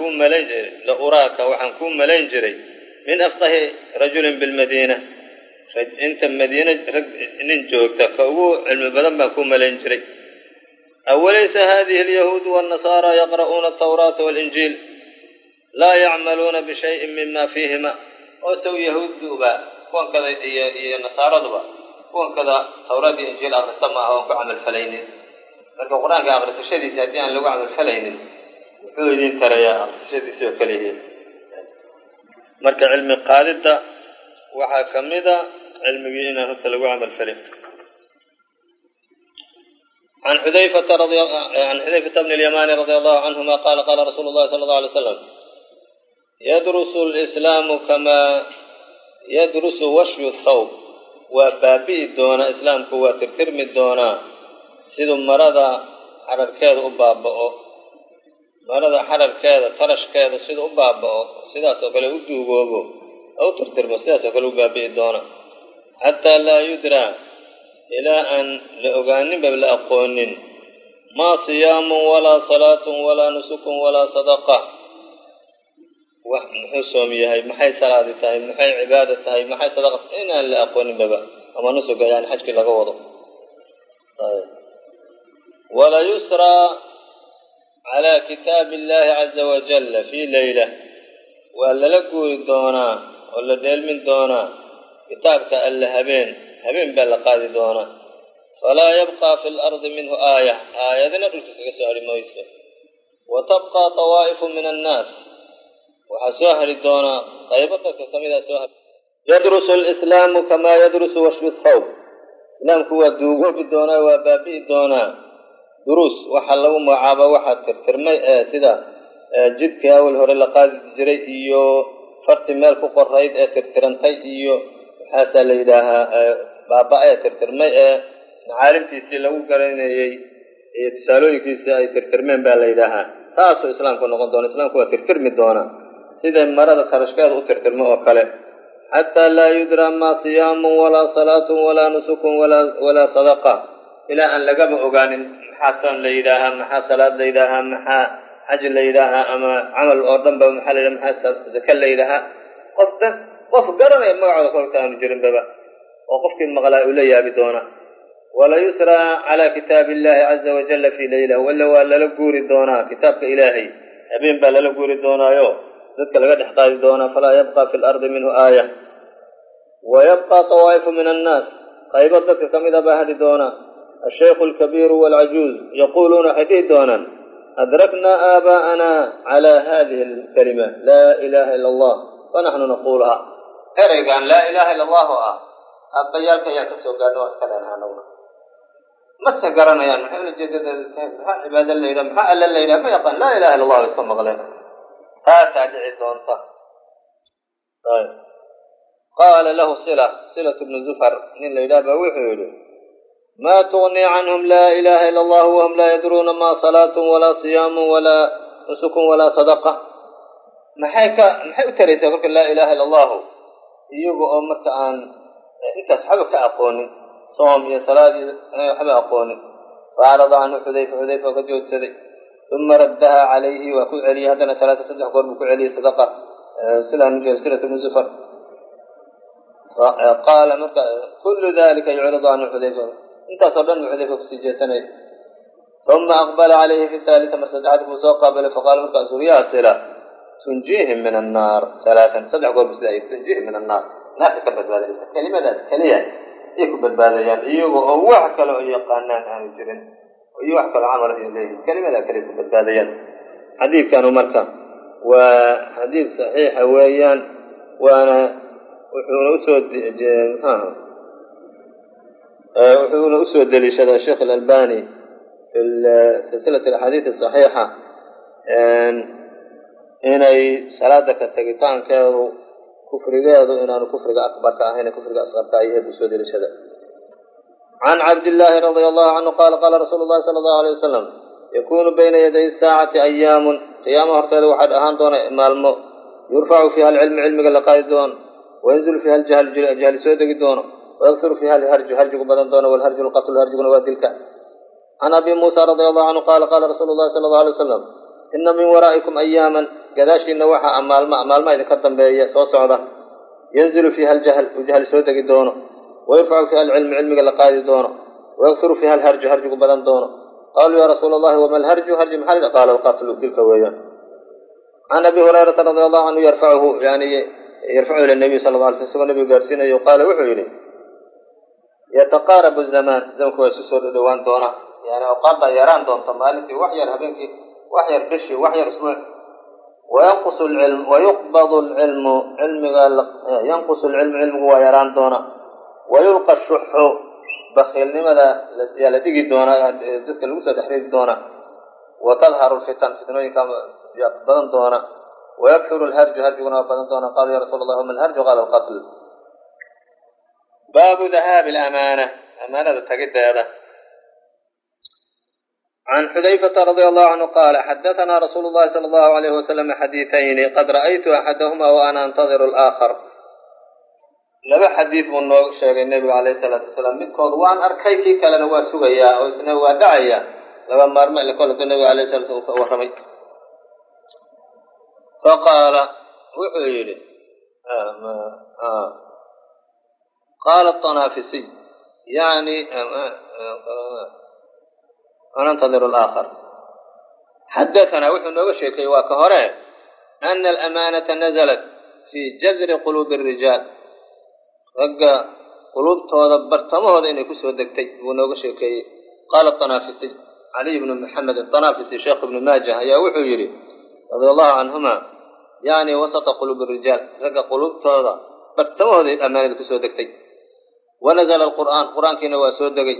وحن كون ملنجري من أفقه رجل بالمدينة أنت المدينة ننجوك فهو علم بدن ما كون ملنجري أوليس هذه اليهود والنصارى يقرؤون التوراة والإنجيل لا يعملون بشيء مما فيهما أو يهود دوبا كون كذا نصارى دوبا كون كذا توراة والإنجيل أغرستمها وعمل فلين القرآن قابل الشيء سادين لو عمل فلين وحيدين ترى يا الشيء سوى كليه مرك علم قالد وحكمدا علم بينا لو عمل فلين عن حذيفة بن اليمان رضي الله عنهما قال قال رسول الله صلى الله عليه وسلم يدرس الإسلام كما يدرس وشي الثوب وبابي دون إسلام كواتر ترمي دونا سيدو مرضى حرر كذا أبابه مرضى حرر كذا ترش كذا سيدو أبابه سيدا سوكله ودوغوغو أو ترتر سيدا سوكله بابي دونا حتى لا يدرى إلى أن لأغانب بالأقون ما صيام ولا صلاة ولا نسك ولا صدقة وحن صومي هاي محي صلاة هاي محي عبادة هاي محي صدقة إن لأقون بابا أما نسك يعني حجك لغوضه طيب ولا يسرى على كتاب الله عز وجل في ليلة ولا لقوا دونا ولا ديل من دونا كتابك ألا هبين بلا قادي دونا falaa yabqa fi lardi minhu aaya aayadina dhulka kaga soo hari mayso wa tabqa طawaa'ifu min annaas waxaa soo hari doonaa qaybo dadka ka mida soo hari yadrusu lislaamu kamaa yadrusu washyu thawb islaamku waa duugoobi doonaa waa baabi'i doonaa duruus waxaa lagu magacaaba waxaa tirtirmay sida jidkii awal hore la qaadi jiray iyo farti meel ku qorayd ee tirtirantay iyo waxaasaa la yidhaahaa baaba ee tirtirmay ee macaalimtiisii lagu garanayey iyo tusaalooyinkiisii ay tirtirmeen baa la yidhaahaa saasuu islaamku noqon doona islaamku waa tirtirmi doonaa siday marada karashkeeda u tirtirmo oo kale xataa laa yudraa maa siyaamun walaa salaatun walaa nusukun walaa sadaqa ilaa aan lagaba ogaanin maxaa soon la yidhaahaa maxaa salaad la yidhaahaa maxaa xaj la yidhaahaa ama camal oo dhan ba maxaa la yidhaha maxaa zaka la yidhaahaa qof garanaya magacooda kolka aanu jirinbaba oo qofkii maqlaa uu la yaabi doona wala yusraa calaa kitaabi illahi caza wajalla fii laylah walla waa lala guuri doonaa kitaabka ilaahay habeen baa lala guuri doonaayo dadka laga dhex qaadi doonaa falaa yabqa fi lardi minhu aaya wa yabqa طawaa'ifu min annaas qaybo dadka ka mida baa hadhi doonaa ashaykhu alkabiiru waalcajuuz yaquuluuna waxay dhihi doonaan adraknaa aabaa'ana calaa hadihi alkalima laa ilaha ila allah fanaxnu naquuluha ereygan laa ilaha ila allahu ah aabbayaalka ayaan ka soo gaadha waa iska leenaanawna mase garanayaan maxay ula jeedadeeda tahay maxaa cibaado la yidhaha maxaa alla la yidhaha ma yaqaan laa ilaha illa allah iska maqleen taasaa dhici doonta qaala lahu silat bnu zufar nin la yidhaha baa wuxuu yidhi maa tugnii canhum laa ilaha ila allah wahum laa yadruuna maa salaatun walaa siyaamun walaa nusukun walaa sadaqa maxay u taraysaa kolka laa ilaha ila allahu iyaga oo marka aan intaas waxba ka aqoonin soom iyo salaad iyo waxba aqoonin faacrada canhu xudayfa oo ka joodsaday uma raddaha calayhi waa ku celiyey haddana saddex goor buu ku celiyey sadaqa silat bnu zufar qaala marka kullu dalika yucridu canhu xudayfa intaasoo dhan buu xudayfa kusii jeesanayay uma aqbala calayhi fi haalita mar saddexaad buu soo qaabilay faqaala markaasuu yaa sila tunjiihim min annaar alaaan saddex goor bu sida ay tunjiihim min annaar naarta ka badbaadaysa kelimadaas keliya ayay ku badbaadayaan iyaga oo wax kale oo yaqaanaan aanu jirin iyo wax kaloo camal ay leeyihin kelimadaa keliya ku badbaadayaan xadiidkanu marka waa xadiid saxiixa weeyaan waana wuxuuna usoo deliishadaa sheekh alalbani fi silsilati alaxaadiid asaxiixa inay salaada ka tegitaankeedu kufrigeedu inaanu kufriga akbarka ahayn kufriga asqarka ayahay buu soo deliishada can cabdillaahi radia allahu canhu qaala qaala rasuulu llahi sala allahu alayh wasalam yakunu bayna yaday saacati ayaamun qiyaama horteeda waxaa ahaan doona maalmo yurfacu fiiha alcilmu cilmiga la qaadi doono wayanzilu fiiha aljahli soo degi doono wayakturu fiiha alharju harjigu badan doono walharju lqatlu harjiguna waa dilka can abi muusa radia allahu canhu qaala qaala rasuulu llahi sala allahu alay wasalam ina min waraa'ikum ayaaman gadaashiina waxaa maalma idinka dambeeya soo socda yanzilu fiiha aljahl uu jahli soo degi doono wayurfacu fiiha alcilmu cilmiga la qaadi doono wayakturu fiiha alharju harjigu badan doono qaaluu ya rasuula allahi wama alharju harji maxaa la qaala alqatlu dilka weeyaan can abi hurayrata radia allahu canhu yarfachu ila nabiy sala la alay sl isagoo nabigu gaarsiinayo qaala wuxuu yidhi yataqaarabu zamaan zamanku waa isu soo dhowaan doona yani awqaaddaa yaraan doonta maalintii wax yar habeenkii wax yar bishii wax yar isbuuc wayanqusu lcilm wayuqbadu lcilmu yanqusu lcilmu cilmigu waa yaraan doona wayulqa shuxu bakiilnimada yaa la dhigi doonaa dadka lagu soo dhexridi doona watadharu lfitan fitnooyinka yaa badan doona wayakturu lharju harjiguna waa badan doona qaaluu ya rasuula allah wama alharju qaala alqatl baabu dahaabi alamaana amaanada tagideeda can xudayfata radia allahu canhu qaala xadatanaa rasuulu llahi sala allahu alayhi wasalam xadiidayni qad ra'aytu axadahuma wa ana antadiru alaakhar laba xadiid buu nooga sheegay nebigu calayhi salaatu wasalaam midkood waan arkay kii kalena waa sugayaa oo isna waa dhacaya laba maarmo ile kolka nebigu alayhi salatu uu ka warramay faqaala wuxuu yidhi qaala طanaafisiy yani anantadiru alaakhar xadatanaa wuxuu nooga sheekayey waa ka hore ana alamaanata nazalat fii jadri quluubi الrijaal ragga qulubtooda bartamahooda inay kusoo degtay buu nooga sheekeeyey. qaala طanaafisi caliy bnu maxamed aطanaafisi sheekh ibnu maajah ayaa wuxuu yidhi radia allahu canhuma yani wasata quluubi rijaal, ragga qulubtooda bartamahooda ammaanada kusoo degtay. wanazla alqur'aan, qur'aankiina waa soo degay.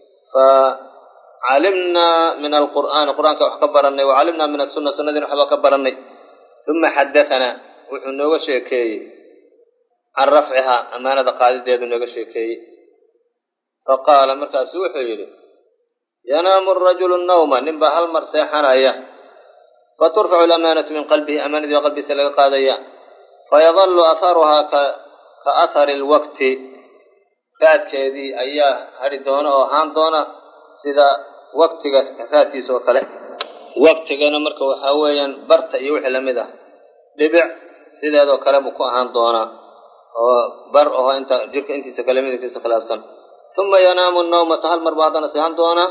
facalimnaa min alqur'aani, qur'aanka wax ka barannay, wacalimnaa min asunna, sunnadiina waxbaa ka barannay. uma xadaanaa, wuxuu nooga sheekeeyey can rafcihaa, ammaanada qaadideedu nooga sheekeeyey. faqaala, markaasu wuxuu yidhi yanaamu arajulu nawma, nin baa hal mar seexanaya, faturfacu alamaanatu min qalbihi, ammaanadii baa qalbigiisa laga qaadaya. fayadallu aharuhaa ka ahari lwaqti, raadkeedii ayaa hadhi doona oo ahaan doona sida waqtiga raadkiisa oo kale. waqtigana marka waxaa weeyaan barta iyo wixii lamid ah, dhibic sideedoo kale buu ku ahaan doonaa, oo bar oo inta jirka intiisa kale midabkiisa khilaafsan. uma yanaamu nawmata, hal mar buu haddana seexan doonaa.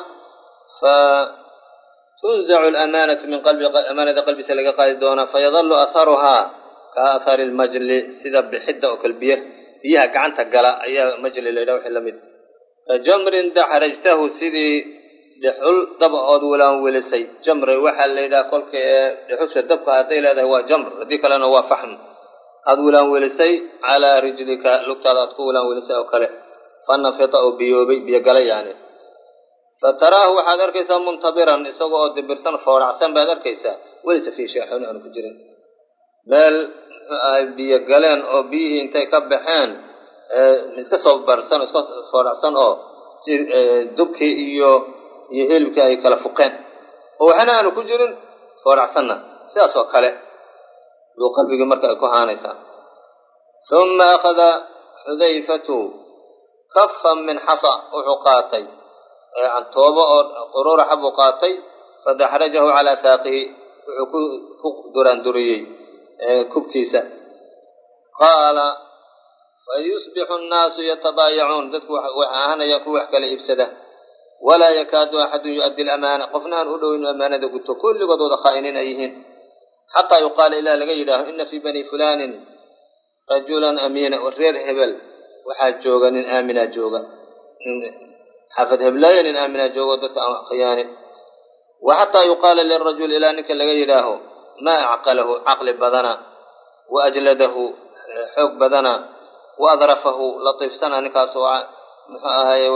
fatunzacu alamaanatu min qalbi, amaanada qalbiisa laga qaadi doonaa. fayadallu aharuhaa ka ahari lmajli, sida bixidda oo kale biyaha gacanta gala ayaa majli la yidhaha wixii lamid. ka jamrin daxrajtahu, sidii dhexul daba ood wilaanwilisay. jamri waxaa la yidhaha kolka ee dhexusha dabka hadday leedahay waa jamr, haddii kalena waa faxm. aad wilaanwilisay calaa rijlika, lugtaada aad ku wilaanwilisay oo kale. fanafita oo biyoobay, biyogalay yani. fataraahu waxaad arkaysaa muntabiran, isaga oo dibirsan fooracsan baad arkaysaa. welisa fii sheexooni aanu ku jirin, meel ay biyo galeen oo biyihii intay ka baxeen iska soo barsan, iska fooracsan oo dubkii iyo hilibkii ay kala fuqeen, oo waxana aanu ku jirin, fooracsanna sidaas oo kale buu qalbigii marka ay ku haanaysaa. uma akhada xudayfatu kafan min xasa, wuxuu qaatay cantoobo oo quruuraxa buu qaatay. fadaxrajahu calaa saaqihi, wuxuu ku duraanduriyey kubkiisa. qaala fayusbixu annaasu yatabaayacuun, dadku waxay ahaanayaan kuwa wax kala iibsada. walaa yakaadu axadun yu'addi alamaana, qofna aan u dhoweynu ammaanada guto, kulligood wada khaa'iniin ay yihiin. xataa yuqaala ilaa laga yidhaaho ina fii bani fulaanin rajulan amiina, reer hebel waxaa jooga nin aaminaa jooga, xaafad heblaaya nin aaminaa jooga oo dadka aan khiyaanin. wa xataa yuqaala lirajul, ilaa ninka laga yidhaaho maa acqalahu, caqli badana, wa ajladahu, xoog badana, wa adrafahu, latiifsana, ninkaasoo muxuu ahaye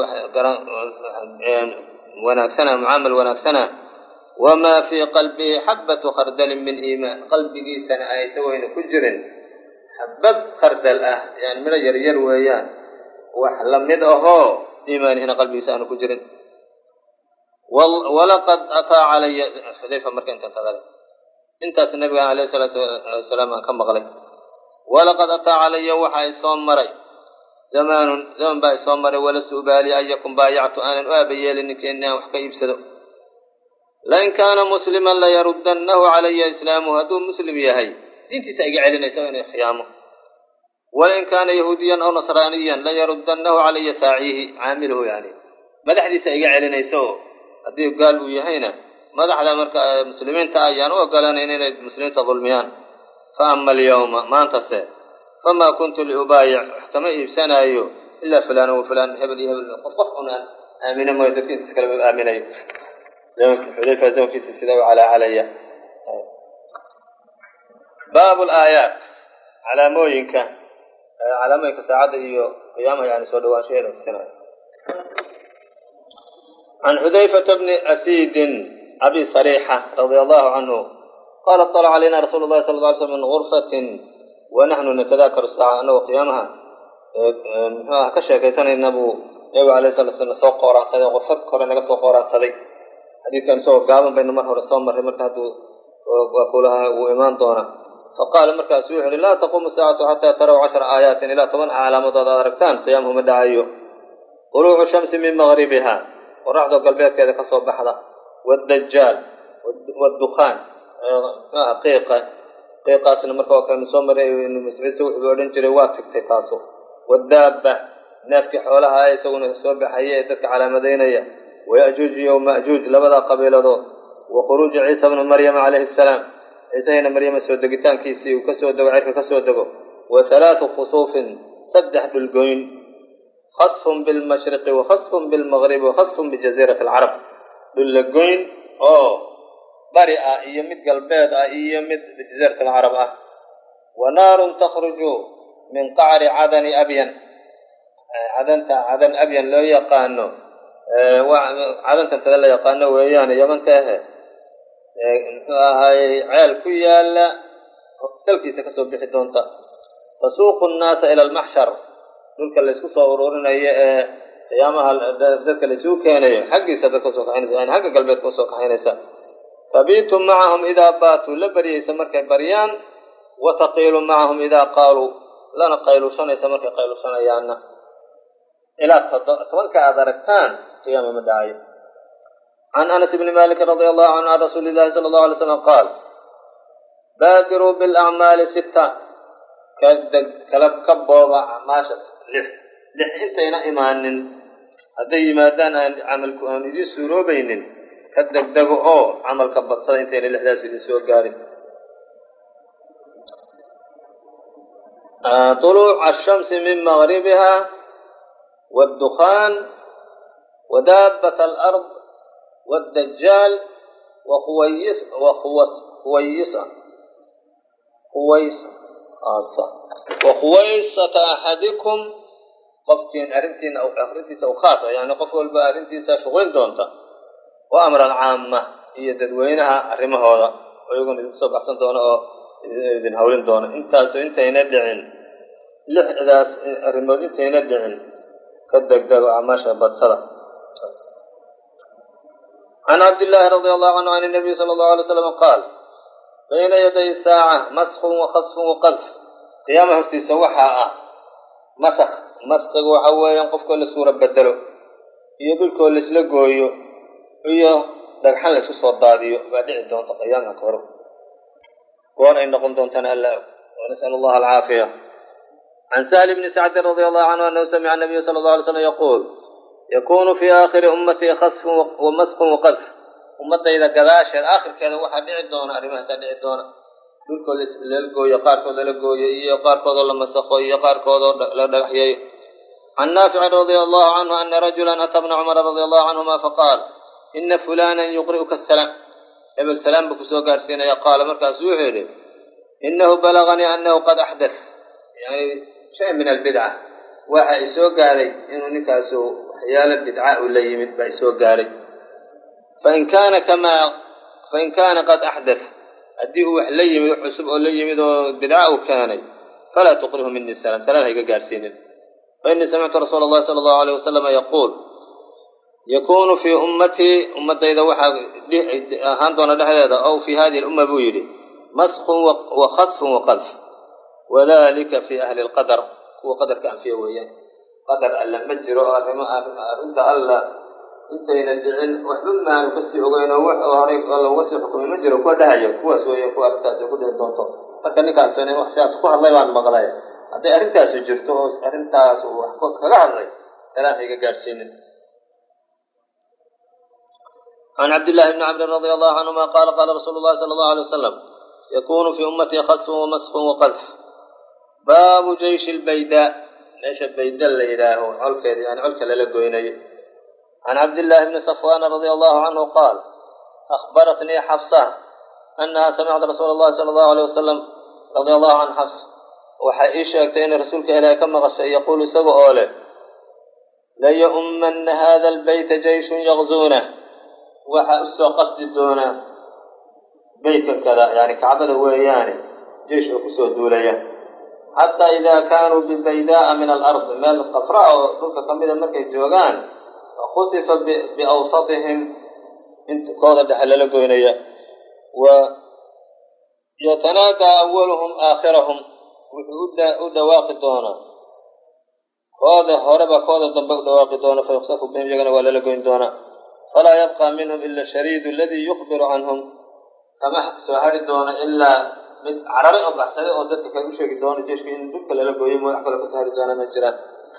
wanaagsana, mucaamal wanaagsana. wamaa fii qalbihi xabbatu khardalin min iimaan, qalbigiisana aysa weyna ku jirin xabad khardal ah, yani midho yaryar weeyaan, wax la mid ahoo iimaanihina qalbigiisa aanu ku jirin. walaqad ataa calaya, xudayfa marka intaas nabiga alayhi salaatu wasalaam aan ka maqlay. walaqad ataa calaya, waxaa isoo maray zaman baa isoo maray, walastu ubaali ayakum baayactu, aanan u aabayeelin ninkeenni aan wax ka iibsado. lain kaana musliman layaruddannahu calaya islaamuhu, hadduu muslim yahay diintiisa iga celinaysa inay khiyaamo. walain kaana yahuudiyan aw nasraaniyan layaruddannahu calaya saaciihi, caamiluhu yani madaxdiisa iga celinayso, haddii gaal uu yahayna madaxda marka muslimiinta ayaan u ogolaanayn inay muslimiinta dulmiyaan. fa ama alyawma, maantase famaa kuntu liubaayic, wax kama iibsanaayo ilaa fulaan wa fulaan, hebel iyo hebel, qof unaan aamina mooyo, dadka intiisa kaleba aaminayo. xudayfa zamankiisa sidaa u calaalaya. baabu laayaat, calaamooyinka saacadda iyo qiyaamaha yani soo dhawaanshaheeda tusinayo. can xudayfata bni asiidin abi sariixa radia allahu canhu qaala طalaca calayna rasuulu llahi sala lla alay slam min gurfatin wanaxnu natadaakaru saaca, annagoo qiyaamaha muxuu ah ka sheekaysanayna buu nabigu alayh sala slam soo qooraansaday, gurfad hore naga soo qooraansaday. xadiidkan isagoo gaaban baynu mar hore soo marray, marka hadduu waa kulaha wuu imaan doonaa. faqaala markaasu wuxu uhi laa taquumu saacatu xataa taraw 10 aayaatin, ilaa 10 calaamadood aad aragtaan qiyaamhu ma dhacayo. طuluucu shamsi min maqribiha, qoraxdoo galbeedkeeda ka soo baxda. wadajaal, wadukhaan, qiiqaasna marka waa kaynu soo maray, ibnu mascuud se wuxuu odhan jiray waa tigtay taasu. wadaabba, neefkii xoolaha isaguna soo baxaya ee dadka calaamadaynaya. wayajuuj iyo majuuj, labadaa qabiiladood. wa khuruuji ciisa bnu maryama calayhi asalaam, ciisahayna maryama soo degitaankiisii uu kasoo dego, cirka ka soo dego. wa 3 khusuufin, 3 dhulgoyn. khasfun bilmashriqi wakhasfun bilmagribi wakhasfun bijaziirati alcarab dhullagoyn oo bari ah iyo mid galbeed ah iyo mid jaziirat alcarab ah wa naarun takhruju min qacri cadani abyan cadan abyan loo yaqaano cadantan tada la yaqaano weeyaan yamanta ahe muxuu ahay ceel ku yaala salkiisa kasoo bixi doonta tasuuqu nnaasa ila almaxshar dhulka laysku soo ururinayo ee qiyaamaha dadka laysuu keenayo xaggiisa dadka usoo kaxaynaysa yani xagga galbeedka usoo kaxaynaysa tabiitu macahum idaa baatuu la baryaysa markay baryaan wa taqiilu macahum idaa qaaluu lana qayluushanaysa markay qayluushanayaanna ilaa tobanka aad aragtaan qiyaama ma dhacayo can anas bni maliki radi allahu canhu can rasuuli illahi sala allahu alay slam qaal baadiruu bilacmaali sitta ka booba acmaashas lix intayna imaanin hadday yimaadaan camalku aan idiin suuroobaynin ka degdego oo camalka badsada intayna lixdaas idin soo gaarin طuluuca ashamsi min magribiha waddukhaan wadaabat alard wاddajaal wakhuwaysata axadikum qofkiin arrintiisa u khaasa yani qof walba arrintiisa shuqlin doonta wa amra alcaama iyo dadweynaha arrimahooda oo iyaguna idinku soo baxsan doona oo idin hawlin doona intaasu intayna dhicin lixdaas arrimood intayna dhicin ka degdego acmaasha badsada can cabdillaahi radi allahu canhu can nabiy sala allahu alay slam qaal bayna yaday saaca maskun wakhasfun waqadf qiyaama hortiisa waxaa ah maskiga waxa weeyaan qofkoo la suura bedelo iyo dhulkoo laisla gooyo iyo dhagxan laisku soo daadiyo baa dhici doonta qiyaamka ka hor goor ay noqon doontana alla og wanas'al allaha alcaafiya can sahli bni sacdin radi allahu canhu anahu samica nabiya sala allahu alay slam yaquul yakunu fii aakhiri ummatii khasfun wamaskun waqadf ummadayda gadaasheed aakhirkeeda waxaa dhici doona arrimahaasaa dhici doona dhulkoo lala gooyo qaarkood lala gooyo iyo qaarkoodoo la masaqo iyo qaarkoodoo la dhagaxyayo can naaficin radia allahu canhu ana rajulan ata bna cumara radia allahu canhuma faqaal ina fulanan yuqri'uka asalaam hebel salaam buu kusoo gaarsiinaya qaala markaasu wuxuu yidhi inahu balaganii anahu qad axdath yani shay min albidca waxa isoo gaaray inuu ninkaasu waxyaalo bidca uu la yimid baa isoo gaaray fain kaana qad axdath haddii uu wax la yimid wax cusub oo la yimid oo bidca uu keenay falaa tuqrihu mini salaam salaan hayga gaarsiinin fainii samictu rasuula allahi sala allahu alayh wasalama yaquul yakunu fii ummatii ummadayda waxaa ahaan doona dhexdeeda ow fii hadihi lumma buu yidhi maskun wakhasfun waqadf wadalika fii ahli lqadar kuwa qadarka anfiya weeyaan qadar alla ma jiro oo arrinta alla intayna dhicin waxba maanu kasii ogeyn oo wax horay looga sii xukumay ma jiro kuwa dhahayo kuwaas weeyaan kuwa arrintaasi ku dhici doonto marka ninkaas wax sidaas ku hadlay baan maqlay hadday arrintaasu jirto oo arrintaas uu wax kaga hadlay salaan hayga gaadhsiinin can cabdillahi bni camrin radia allahu canhuma qaala qaala rasuulu llahi sala allahu alay wasalam yakunu fii ummatii khasfun wamaskun waqadf baabu jayshi lbaydaa meesha bayda la yidhaaho colkeeda yani colka lala goynayo can cabdillahi bni safwana radia allahu canhu qaal akhbaratnii xafsa annaha samicad rasuula allahi sala allahu alayh wasalam radia allahu can xafs waxay ii sheegtay inay rasuulka ilaahay ka maqashay yaquulu isaga oo leh laya'ummanna hada albayta jayshun yaqzuunah waxaa usoo qasdi doonaa beytkan kada yani kacbada weeyaane jeish oo kusoo duulaya xataa idaa kaanuu bibaydaa'a min alardi meel qafra oo dhulka ka mida markay joogaan khusifa biawsatihim kooda dhexe lala goynaya wa yatanaadaa awaluhum aakhirahum wuxuu u dhawaaqi doonaa kooda horeba kooda dambe u dhawaaqi doona fayuksafu bihim iyagana waa lala goyn doonaa falaa yabqa minhum ila shariidu aladii yukhbiru canhum kama soo hari doona ilaa mid cararay oo baxsaday oo dadka kagu sheegi doona jeeshka in dhulka lala gooyay mo wax kaloo kasoo hari doona ma jiraan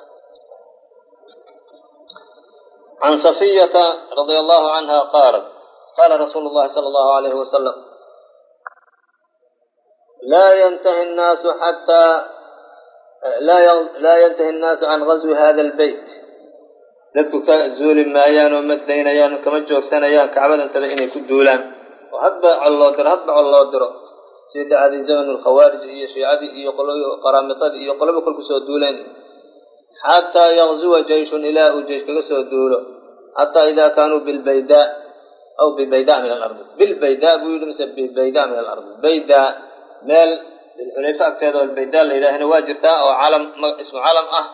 can safiyata radia allahu canha qaalat qaala rasuulu llahi sala allahu alayhi wasalam laa yantahi annaasu xataa laa yantahi الnaasu can gazwi hada اlbeyt dadku ka zuuli maayaan oo ma daynayaan kama joogsanayaan kacbadantada inay ku duulaan oo hadba col loo diro sida dhacday zaman alkhawaarij iyo shiicadii iyo qaraamidadii iyo qoloba kol kusoo duuleen xataa yagzuwa jayshun ilaa uu jeysh kaga soo duulo xataa idaa kaanuu bilbaydaa aw bibaydaa min alardi bilbaydaa buu yidhi mise bibaydaa min alardi baydaa meel dilxulayfa agteeda oo baydaa la yidhaahna waa jirtaa oo ismu calam ah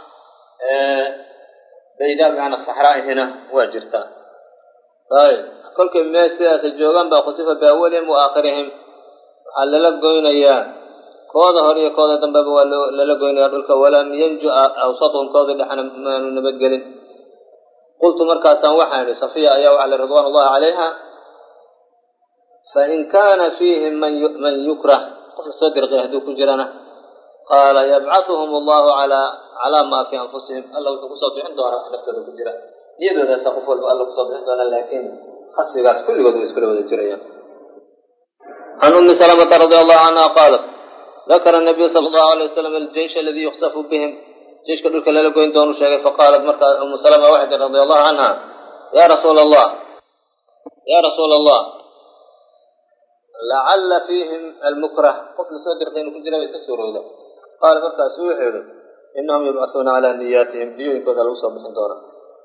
baydaa bimacnaa saxraa'ihina waa jirtaa ayb kolkay meel sidaasa joogaan baa khusifa biawalihim wa aakhirihim waxaa lala goynayaa kooda hore iyo kooda dambeba waa lala goynayaa dhulka walam yanju awsatuhum kooda dhexna maanu nabadgelin qultu markaasaan waxaan idhi safiya ayaa waxaa li ridwaan ullahi calayha fain kaana fiihim man yukrah qof lasoo dirqay hadduu ku jirana qaala yabcahuhum allahu calaa maa fii anfusihim alla wuxuu kusoo bixin doonaa wax naftooda ku jira niyadoodaasa qof walba alla kusoo bixin doonaa laakiin khasrigaas kulligood way iskula wada jirayaan can ummi salamata radi allahu canha qaalat dakara nabiyu sala allahu alay wasalam aljeysh aladii yuksafu bihim jeyshka dhulka lala goyn doonu sheegay faqaalat markaa ummu salama waxay tii radi allahu canha yaa rasuula allah lacalla fiihim almukrah qof lasoo dirqay inu ku jira ba iska suurowda qaala markaasu wuxuu yidhi inahum yubcahuuna calaa niyaatihim niyooyinkooda lagu soo bixin doona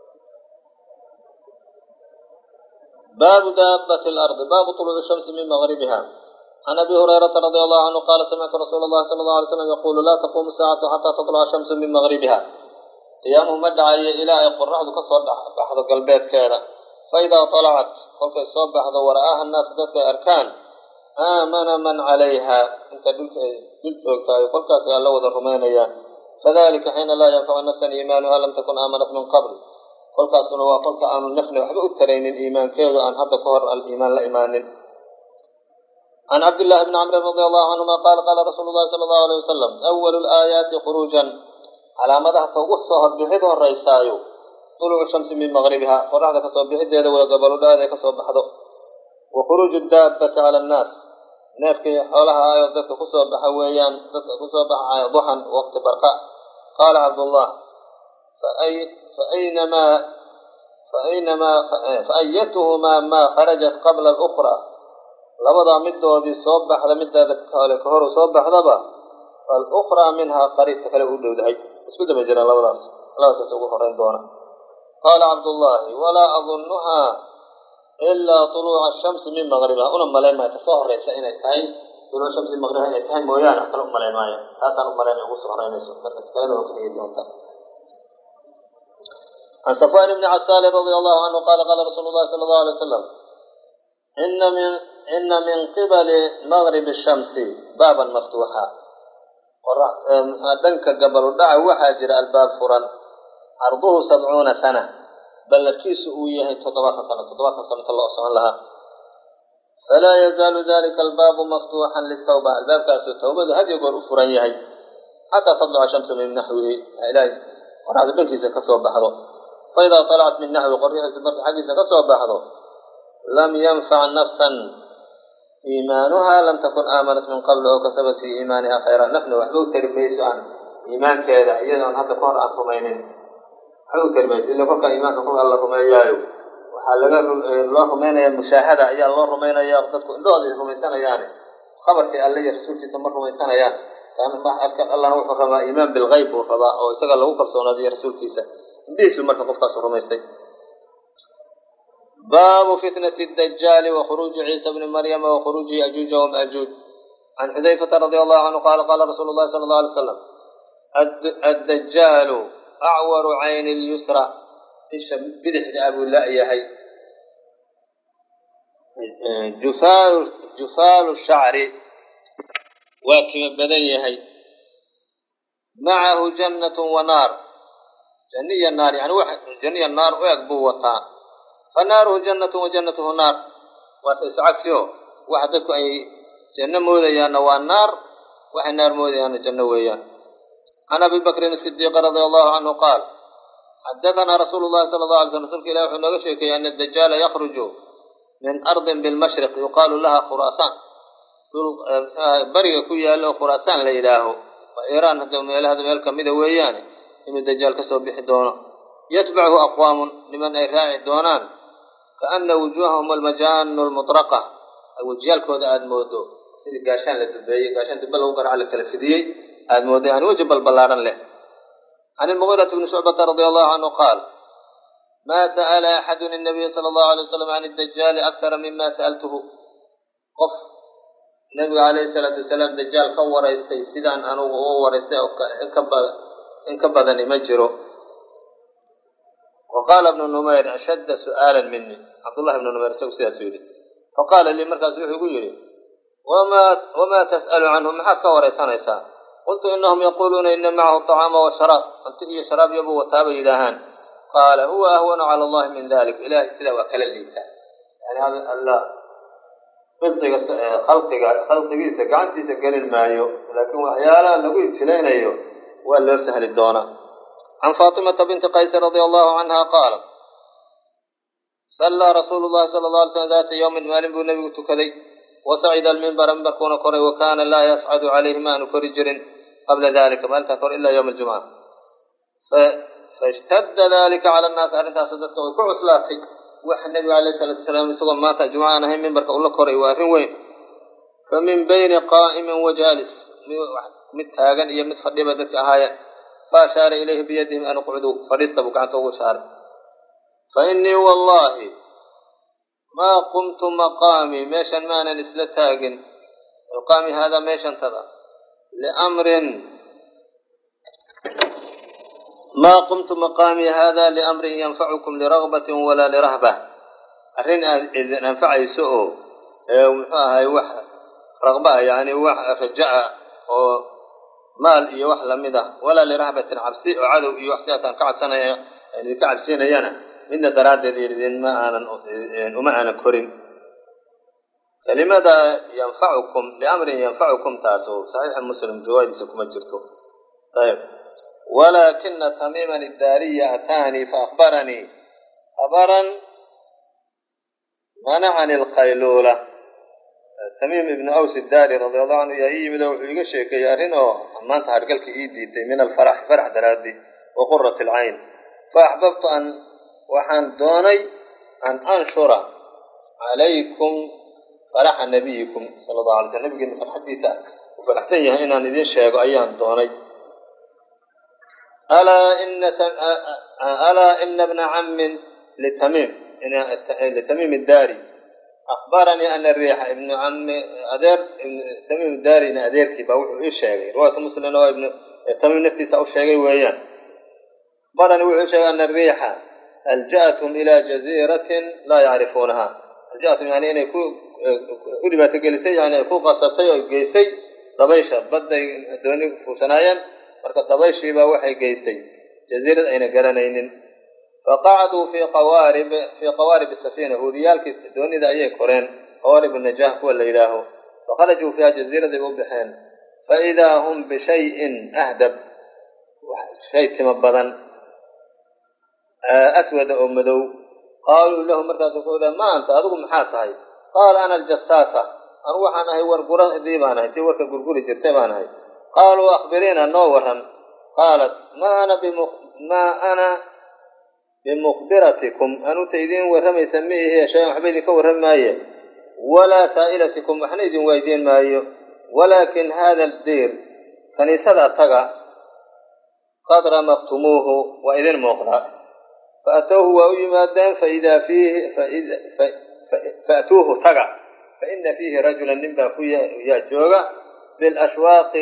baabu daabati alardi baabu tuluuci shamsi min maqribiha can abi hurayrata radi allahu canhu qaala samictu rasuula allahi sala allahu alay slam yaquulu laa taquumu saacatu xataa tatluca shamsu min maqribiha qiyaamuhu ma dhacayo ilaa ay qoraxdu kasoo baxdo galbeedkeeda faidaa talacat kolkay soo baxdo wara'aaha annaasu dadka ay arkaan aamana man calayha inta dhulka ay dul joogtahay kolkaas alla wada rumaynayaan fadalika xiina laa yanfacu nafsan iimaanuha lam takun aamanat min qabl kolkaasuna waa kolka aanu nafna waxba u taraynin iimaankeedu aan hadda ka hor aliimaan la imaanin can cabdillahi bni camrin radi allahu canhuma qaala qaala rasuulu llahi sala allahu alay wasalam awalu laayaati khuruujan calaamadaha ta ugu soo horbixid horeysaayo tuluucu shamsi min maqribiha qoraxda kasoo bixideeda wada gabaludhaada kasoo baxdo wa khuruuju daabati cala annaas neefkii xoolaha ayoo dadka kusoo baxa weeyaan dadka kusoo baxayo duxan waqti barqa qaala cabdullah faayatuhumaa maa kharajat qabla alukraa labadaa midoodii soo baxda mideeda kale ka horu soo baxdaba faalukraa minhaa qariibka kale u dhowdahay isku daba jiraan labadaas ugu horeyn doona qaala cabdullaahi walaa adunnuhaa ilaa tuluuca ashamsi min maqribiha una malayn maayo kasoo horeysa inay tahay tuluuc shamsi maqribiha inay tahay mooyaane wax kale u malayn maayo taasaan u malayn ugu soo horeynayso marka kalena waa kasigi doonta can safwan bni casaali radia allahu canhu qaala qaala rasuulu llahi sala allahu alay wasalam ina min qibali maqribi shamsi baaban maftuuxa dhanka gabalu dhaca waxaa jira albaab furan carduhu 70 sana ballarkiisu uu yahay 7 sano inta loo socon lahaa falaa yazaalu dalika albaabu maftuuxan litawba albaabkaasu tawbadu had iyo goor u furan yahay xataa tadluca shamsu min naxwihi ilaahay qoraxda dhankiisa kasoo baxdo faidaa talacat min naxwi qoryaxiisa marka xaggiisa kasoo baxdo lam yanfac nafsan iimaanuha lam takun aamanat min qabl oo kasabat fii iimaaniha khayra nafna waxba u tari mayso aan iimaankeeda iyadoon hadda ka hor aan rumaynin waxba u tari mayso ila kolkaa iimaanka kolkaa la rumeeyaayo waxaa loo rumaynaya mushaahada ayaa loo rumaynaya dadku indhahooda ay rumaysanayaane khabarkii alle iyo rasuulkiisa ma rumaysanayaan allana wuxuu rabaa iimaan bilgayb buu rabaa oo isaga lagu kalsoonaado iyo rasuulkiisa indhihiisu marka qofkaasu rumaystay baabu fitnati dajaali wa khuruuji ciisa bni maryama wa khuruuji yajuuja wamaajuuj can xudayfata radia allahu canhu qaala qaala rasuulu llahi sala allahu alay wasalam addajaalu acwaru cayni lyusra isha bidixda abuu la-yahay jufaalu shacri waa kima badan yahay macahu jannatun wa naar janniya naar yani janniya naar u eg buu wataa fanaaruhu jannatun wa jannatuhu naar waase isu cagsiyo waxa dadku ay janno moodayaanna waa naar waxay naar moodayaanna janno weeyaan can abi bakrin asidiiq radia allahu canhu qaal xadatanaa rasuulu llahi sala allahu alay slam rsulka ilahi wuxuu nooga sheekeeyey ana adajaala yakruju min ardin bilmashriq yuqaalu laha khuraasaan bariga ku yaalla oo khuraasaan la yidhaaho وإيران هذا ميل كميدة وياني إن الدجال كسو بحدونه يتبعه أقوام لمن يراعي دونان كأن وجوههم المجان المطرقة وجيال كود آد مودو سيدي قاشان لدبي قاشان دبل وقر على كالفديي آد مودو يعني وجب البلاران له. عن المغيرة بن شعبة رضي الله عنه قال ما سأل أحد النبي صلى الله عليه وسلم عن الدجال أكثر مما سألته. قف النبي عليه الصلاة والسلام دجال كور يستي سيدان أنو وور يستي إن كبدني مجره. وقال ابن نمير أشد سؤالا مني عبد الله بن نمير سوسي سوري فقال لي مركز يقول لي وما تسأل عنهم حتى وريسان قلت إنهم يقولون إن معه الطعام والشراب أنت إيه شراب يبو وتاب إلهان قال هو أهون على الله من ذلك إله سلا وكل الليتا يعني هذا الله خلقي سكعنتي سكن المايو لكن وحيالا نقول ابتلين أيو وألا سهل الدونا. عن فاطمة بنت قيس رضي الله عنها قالت صلى رسول الله صلى الله عليه وسلم ذات يوم مال بالنبي تكذي وصعد المنبر منبر كون قري وكان لا يصعد عليه ماء كرجر قبل ذلك ما تكر إلا يوم الجمعة فاشتد ذلك على الناس أرنتها صدقت وكعسلاتي والنبي عليه الصلاة والسلام يسوى مات جمعة نهي منبر كأولا قري وارن وين فمن بين قائم وجالس متهاجن إيا متفضي بدك أهايا فأشار إليه بيدهم أن اقعدوا فريستبوا كعنته وشار فإني والله ما قمت مقامي ميشن مانا نسلتاجن القامي هذا ميشن تضع لأمر ما قمت مقامي هذا لأمر ينفعكم لرغبة ولا لرهبة أرين إذن أنفع يسوء هاي رغبة يعني رجع مال iyo wax lamida wala li rahbatin absi oo cadow iyo wax siyaasaan ka cadsanaya in ka cabsinayana midna daraadeed yeedin ma aanan korin kalimada yanfa'ukum li amrin yanfa'ukum taaso sahih muslim jawaadiisa kuma jirto tayeb walakin tamiman ad-dariya atani fa akhbarani khabaran mana'ani al-qaylula تميم ابن أوس الداري رضي الله عنه يهي مدى وحيقى شيكي أرنو أمان تحرقلك إيدي من الفرح فرح درادي وقرة العين فأحببت أن وحان دوني أن أنشر عليكم فرح نبيكم صلى الله عليه وسلم نبي فرح حديثة وفرح سيئة إنا ندين شيكو أيان دوني ألا إن ابن عم لتميم الداري أخبرني أن الريح ابن عم أدير تميم الداري إن أدير كي بوحو إيش شيء رواية مسلم هو ابن تميم نفسي سأو شيء ويان أخبرني وحو شيء أن الريح ألجأتهم إلى جزيرة لا يعرفونها ألجأتهم يعني أن يكون أولي تجلسي يعني يكون قصتي وجيسي طبيشة بدأ دوني فوسنايا مركب طبيشة بوحي جيسي جزيرة أين قرنين فقعدوا في قوارب السفينة وديالك دوني ذا أي كورين قوارب النجاة هو اللي إلهه فخرجوا فيها جزيرة بوبحين فإذا هم بشيء أهدب شيء تمبضا أسود أو مدو قالوا لهم مركز فولا ما أنت أدوك محاطة قال أنا الجساسة أروح أنا هي ورقرة ذيبانا هي ورقة قرقوري جرتبانا هي قالوا أخبرينا نورا قالت ما أنا بمخبرتكم أنو تيدين ورم يسميه هي شيء حبيدك ورم مايه ولا سائلتكم وحنيد وايدين مايه ولكن هذا الدير كنيسة تقع قد رمقتموه وإذن موقع فأتوه وأيمادان فأتوه تقع فإن فيه رجلا نبا كويا جوغا بالأشواق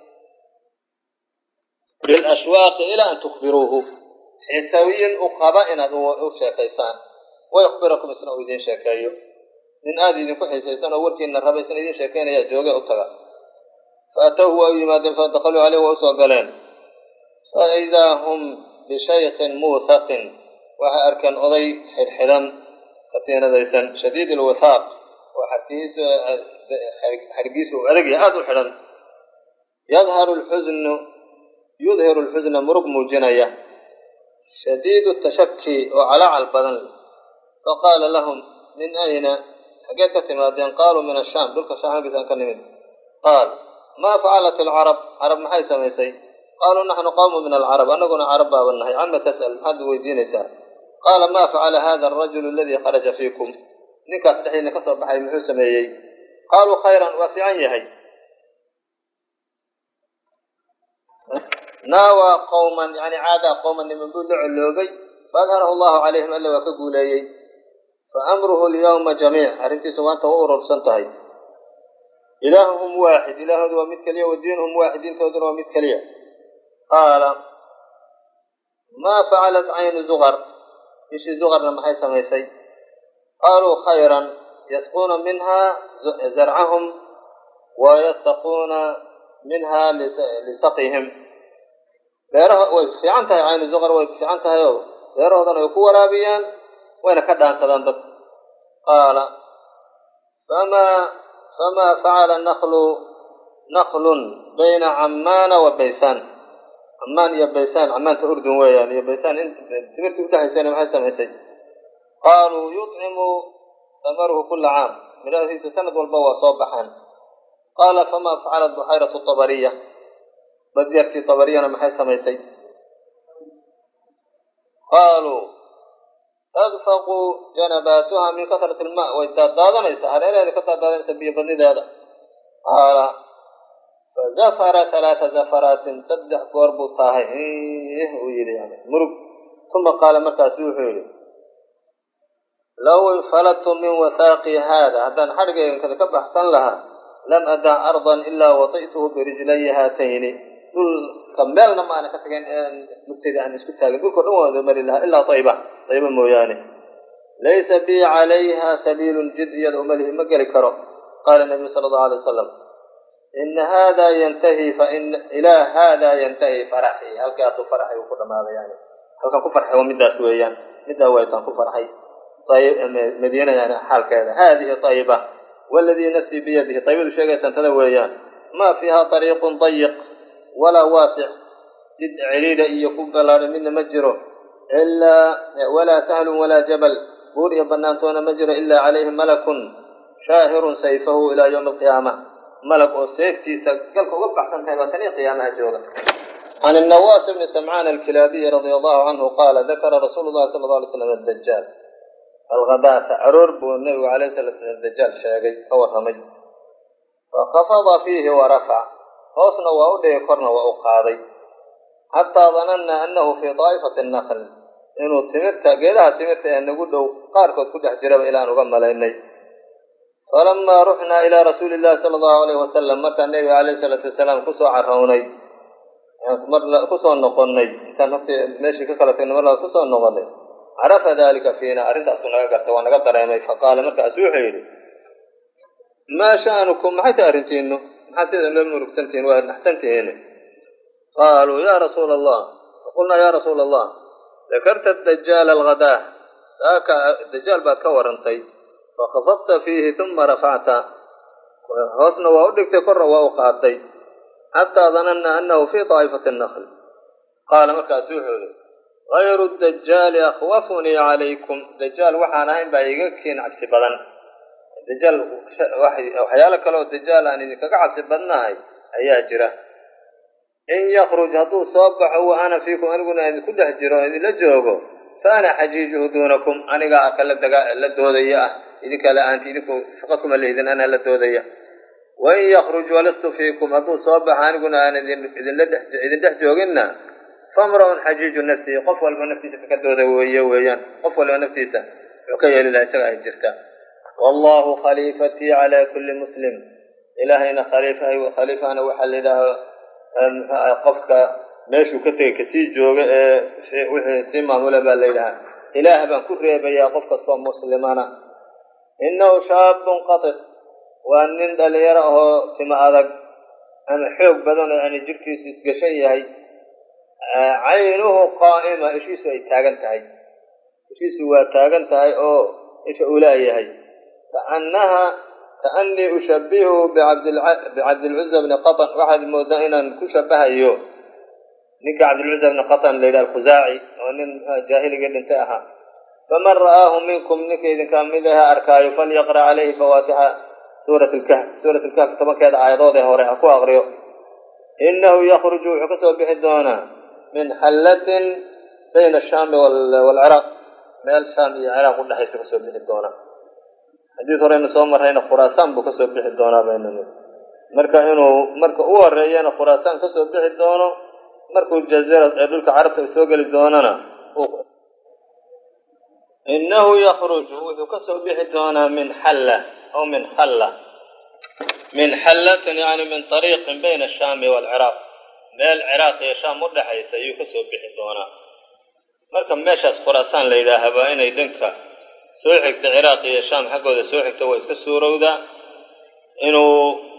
إلى أن تخبروه حسويا أقابئنا أشاكيسان ويخبركم اسنه إذن شاكيو من آدي ذنكو حسيسان أولكي إن الربي سنة إذن شاكينا يا جوغا أتغى فأتوه وأيمادان فدخلوا عليه وأتوغلان فإذا هم بشيخ موثق وها أركان أضي حرحرا قتين ذيسا شديد الوثاق حرقيس أرقي آذو حرا يظهر الحزن مرق موجنية شديد التشكي وعلى البدن فقال لهم من أين حقيقة مادين قالوا من الشام دولك الشام بسان كلمين قال ما فعلت العرب عرب maxay samaysay قالوا نحن قوم من العرب أنaguna عرب baa nahay عما تسأل maxaad weydiinaysaa قال ما فعل هذا الرجل الذي خرج فيكم ninkaas dhexdiina ka soo baxay muxuu sameeyey قالوا خيرا waa fiican yahay ناوى قوما يعني عاد قوما من buu la coloobay فأظهره الله عليهم ألا waa ka guuleeyey فأمره اليوم جميع arrintiisu maanta u urursan tahay إلههم واحد إلههم waa mid keliya ودينهم واحد diintooduna waa mid keliya قال ما فعلت عين زغر ishii زغرna maxay samaysay قالوا خيرا يسقون منها زرعهم ويستقون منها لسقيهم beeraha way fiican tahay عين زغر way fiican tahay oo beerahoodana ay ku waraabiyaan wayna ka dhaansadaan dad قال فما فعل نخل بين عمان وبيسان عمان iyo بيسان عمانka أردن weeyaan iyo بيسان timirtii udhaxaysayna maxay samaysay قالوا يطعم ثمره كل عام midhahiisa sanad walba waa soo baxaan قال فما فعلت بحيرة الطبرية badyartii طبريana maxay samaysay قالوا تدفق جنباتها من كثرة الماء way daadaadanaysa hareeraheeda ka daadaadanaysa biyo badnideeda قال فزفر 3 زفرات saddex goor buu taahay uu yidhi murug ثuma qaala markaas wuxuu yidhi low infalatu min wathaaqi hada haddaan xadhigaynkada ka baxsan lahaa lam adaa ardan ilaa wati'tuhu birijlaya haatayni dhulka meelna maana ka tageen lugtayda aan isku taagin dhulkao dhan waada mari lahaa ilaa ayba mooyaane laysa bii calayha sabiilun jid iyada umalihi ma geli karo qaala nabiyu sala allahu alay wasalam ina hada yantahi ilaa hada yantahi faraxii halkaasuu farxay uu ku dhamaaday yani halkaan ku farxay waa midaas weeyaan middaa waytaan ku farxay madiina yani xaalkeeda haadihi طayba waladii nafsii biyadihi taybadu sheegaysan tada weeyaan maa fiiha طariiqun dayiq walaa waasic jid ciriidha iyo ku balaadhan midna ma jiro walaa sahlun walaa jabal buur iyo banaantoona ma jiro ilaa calayhi malakun shaahirun sayfahu ilaa ywmi alqiyaama malak oo seeftiisa galka uga baxsan tahay baa tanii qiyaamaha jooga can النواس بن سمعان الكلابي رضي الله عنه قال ذكر رسول الله صلى الله عليه وسلم الدجال الغداة aroor buu nabigu عليه الصلاة والسلام dajaal sheegay ka warramay فخفض فيه ورفع hoosna waa u dhigay korna waa u qaaday xataa danannaa annahu fii طaa'ifati النخل inuu geedaha timirta ee nagu dhow qaarkood ku dhex jiraba ilaan uga malaynay falamaa ruxnaa ilaa rasuuli الlahi salى الlahu عalayه wasalam markaan nebiga عalayه الصلاaةu wasalaam kusoo carrownay kusoo noqonnay intaan meeshii ka kala tagnay mar labaad kusoo noqonnay carafa dalika fiina arrintaasku naga gartay waa naga dareemay faqaala markaas wuxuu yidhi maa sha'nukum maxay tahay arrintiinu maxaa sida loo murugsantihiin waa naxsantihiin qaaluu ya rasuula allah faqulnaa ya rasuula allah dakarta dajaala alghadaa saaka dajaal baad ka warantay fakafafta fiihi uma rafacta hoosna waa u dhigtay korna waa u qaaday xataa danannaa annahu fii طaa'ifati النخl qaala markaas wuxuu yidhi غayru dajaali akhwafunii calaykum dajaal waxaan ahayn baa iga kiin cabsi badan dajaal waxyaalo kale oo dajaal aan idinkaga cabsi badnahay ayaa jira in yakruj hadduu soo baxo wa ana fiikum aniguna idinku dhex jiro oo idinla joogo fa ana xajiijuhu duunakum anigaa la doodaya ah idinka la-aanti idinku shaqo kuma lehdin anaa la doodaya wain yakruj walastu fiikum hadduu soo baxo aniguna aan idin dhex jooginna famra-un xajiiju nafsihi qof walba naftiisa kaka dooda weeyaan qof walba naftiisa wuxuu ka yeeli laha isaga ay jirta wallahu khaliifatii calaa kulli muslim ilaahayna khaliifahana waxaa la yidhaaha qofka meeshuu ka tegay kasii jooga ee wixii sii maamula baa la yidhahaa ilaah baan ku reebayaa qof kastoo muslimana innahu shaabun qatit waa nin dhalinyaro ahoo timo adag ama xoog badan oo yani jirkiisu isgashan yahay caynuhu qaa'ima ishiisu ay taagan tahay ishiisu waa taagan tahay oo isha uu laayahay kaannii ushabbihuhu bicabdilcuza bni qatan waxaad moodaa inaan ku shabahayo ninka cabdilcuza bni qatan la yidhaha alkhusaaci oo nin jaahiligii dhintay ahaa faman ra'aahu minkum ninka idinkaa mid aha arkaayo falyaqra' calayhi fawaatixa suurat lkahf tobankeeda aayadoodee hore ha ku aqriyo. inahu yakruju wuxuu ka soo bixi doonaa min xallatin bayna ashaami waalciraaq, meel shaam iyo ciraaq u dhexaysa kasoo bixi doonaa. xadiis horeynu soo marrayna khuraasaan buu kasoo bixi doonaa baynu marka inuu marka u horeeyana khuraasaan kasoo bixi doono, markuu jaziira ee dhulka carabta uu soo geli doonana inahu yakruju wuxuu kasoo bixi doonaa min xalla aw min xalla, min xallatin yani min ariiqin bayna ashaami waalciraaq, meel ciraaq iyo shaam u dhexaysa ayuu kasoo bixi doonaa. marka meeshaas khuraasaan la yidhaahaa waa inay dhanka soo xigta ciraaq iyo shaam xaggooda soo xigta waa iska suurowdaa. inuu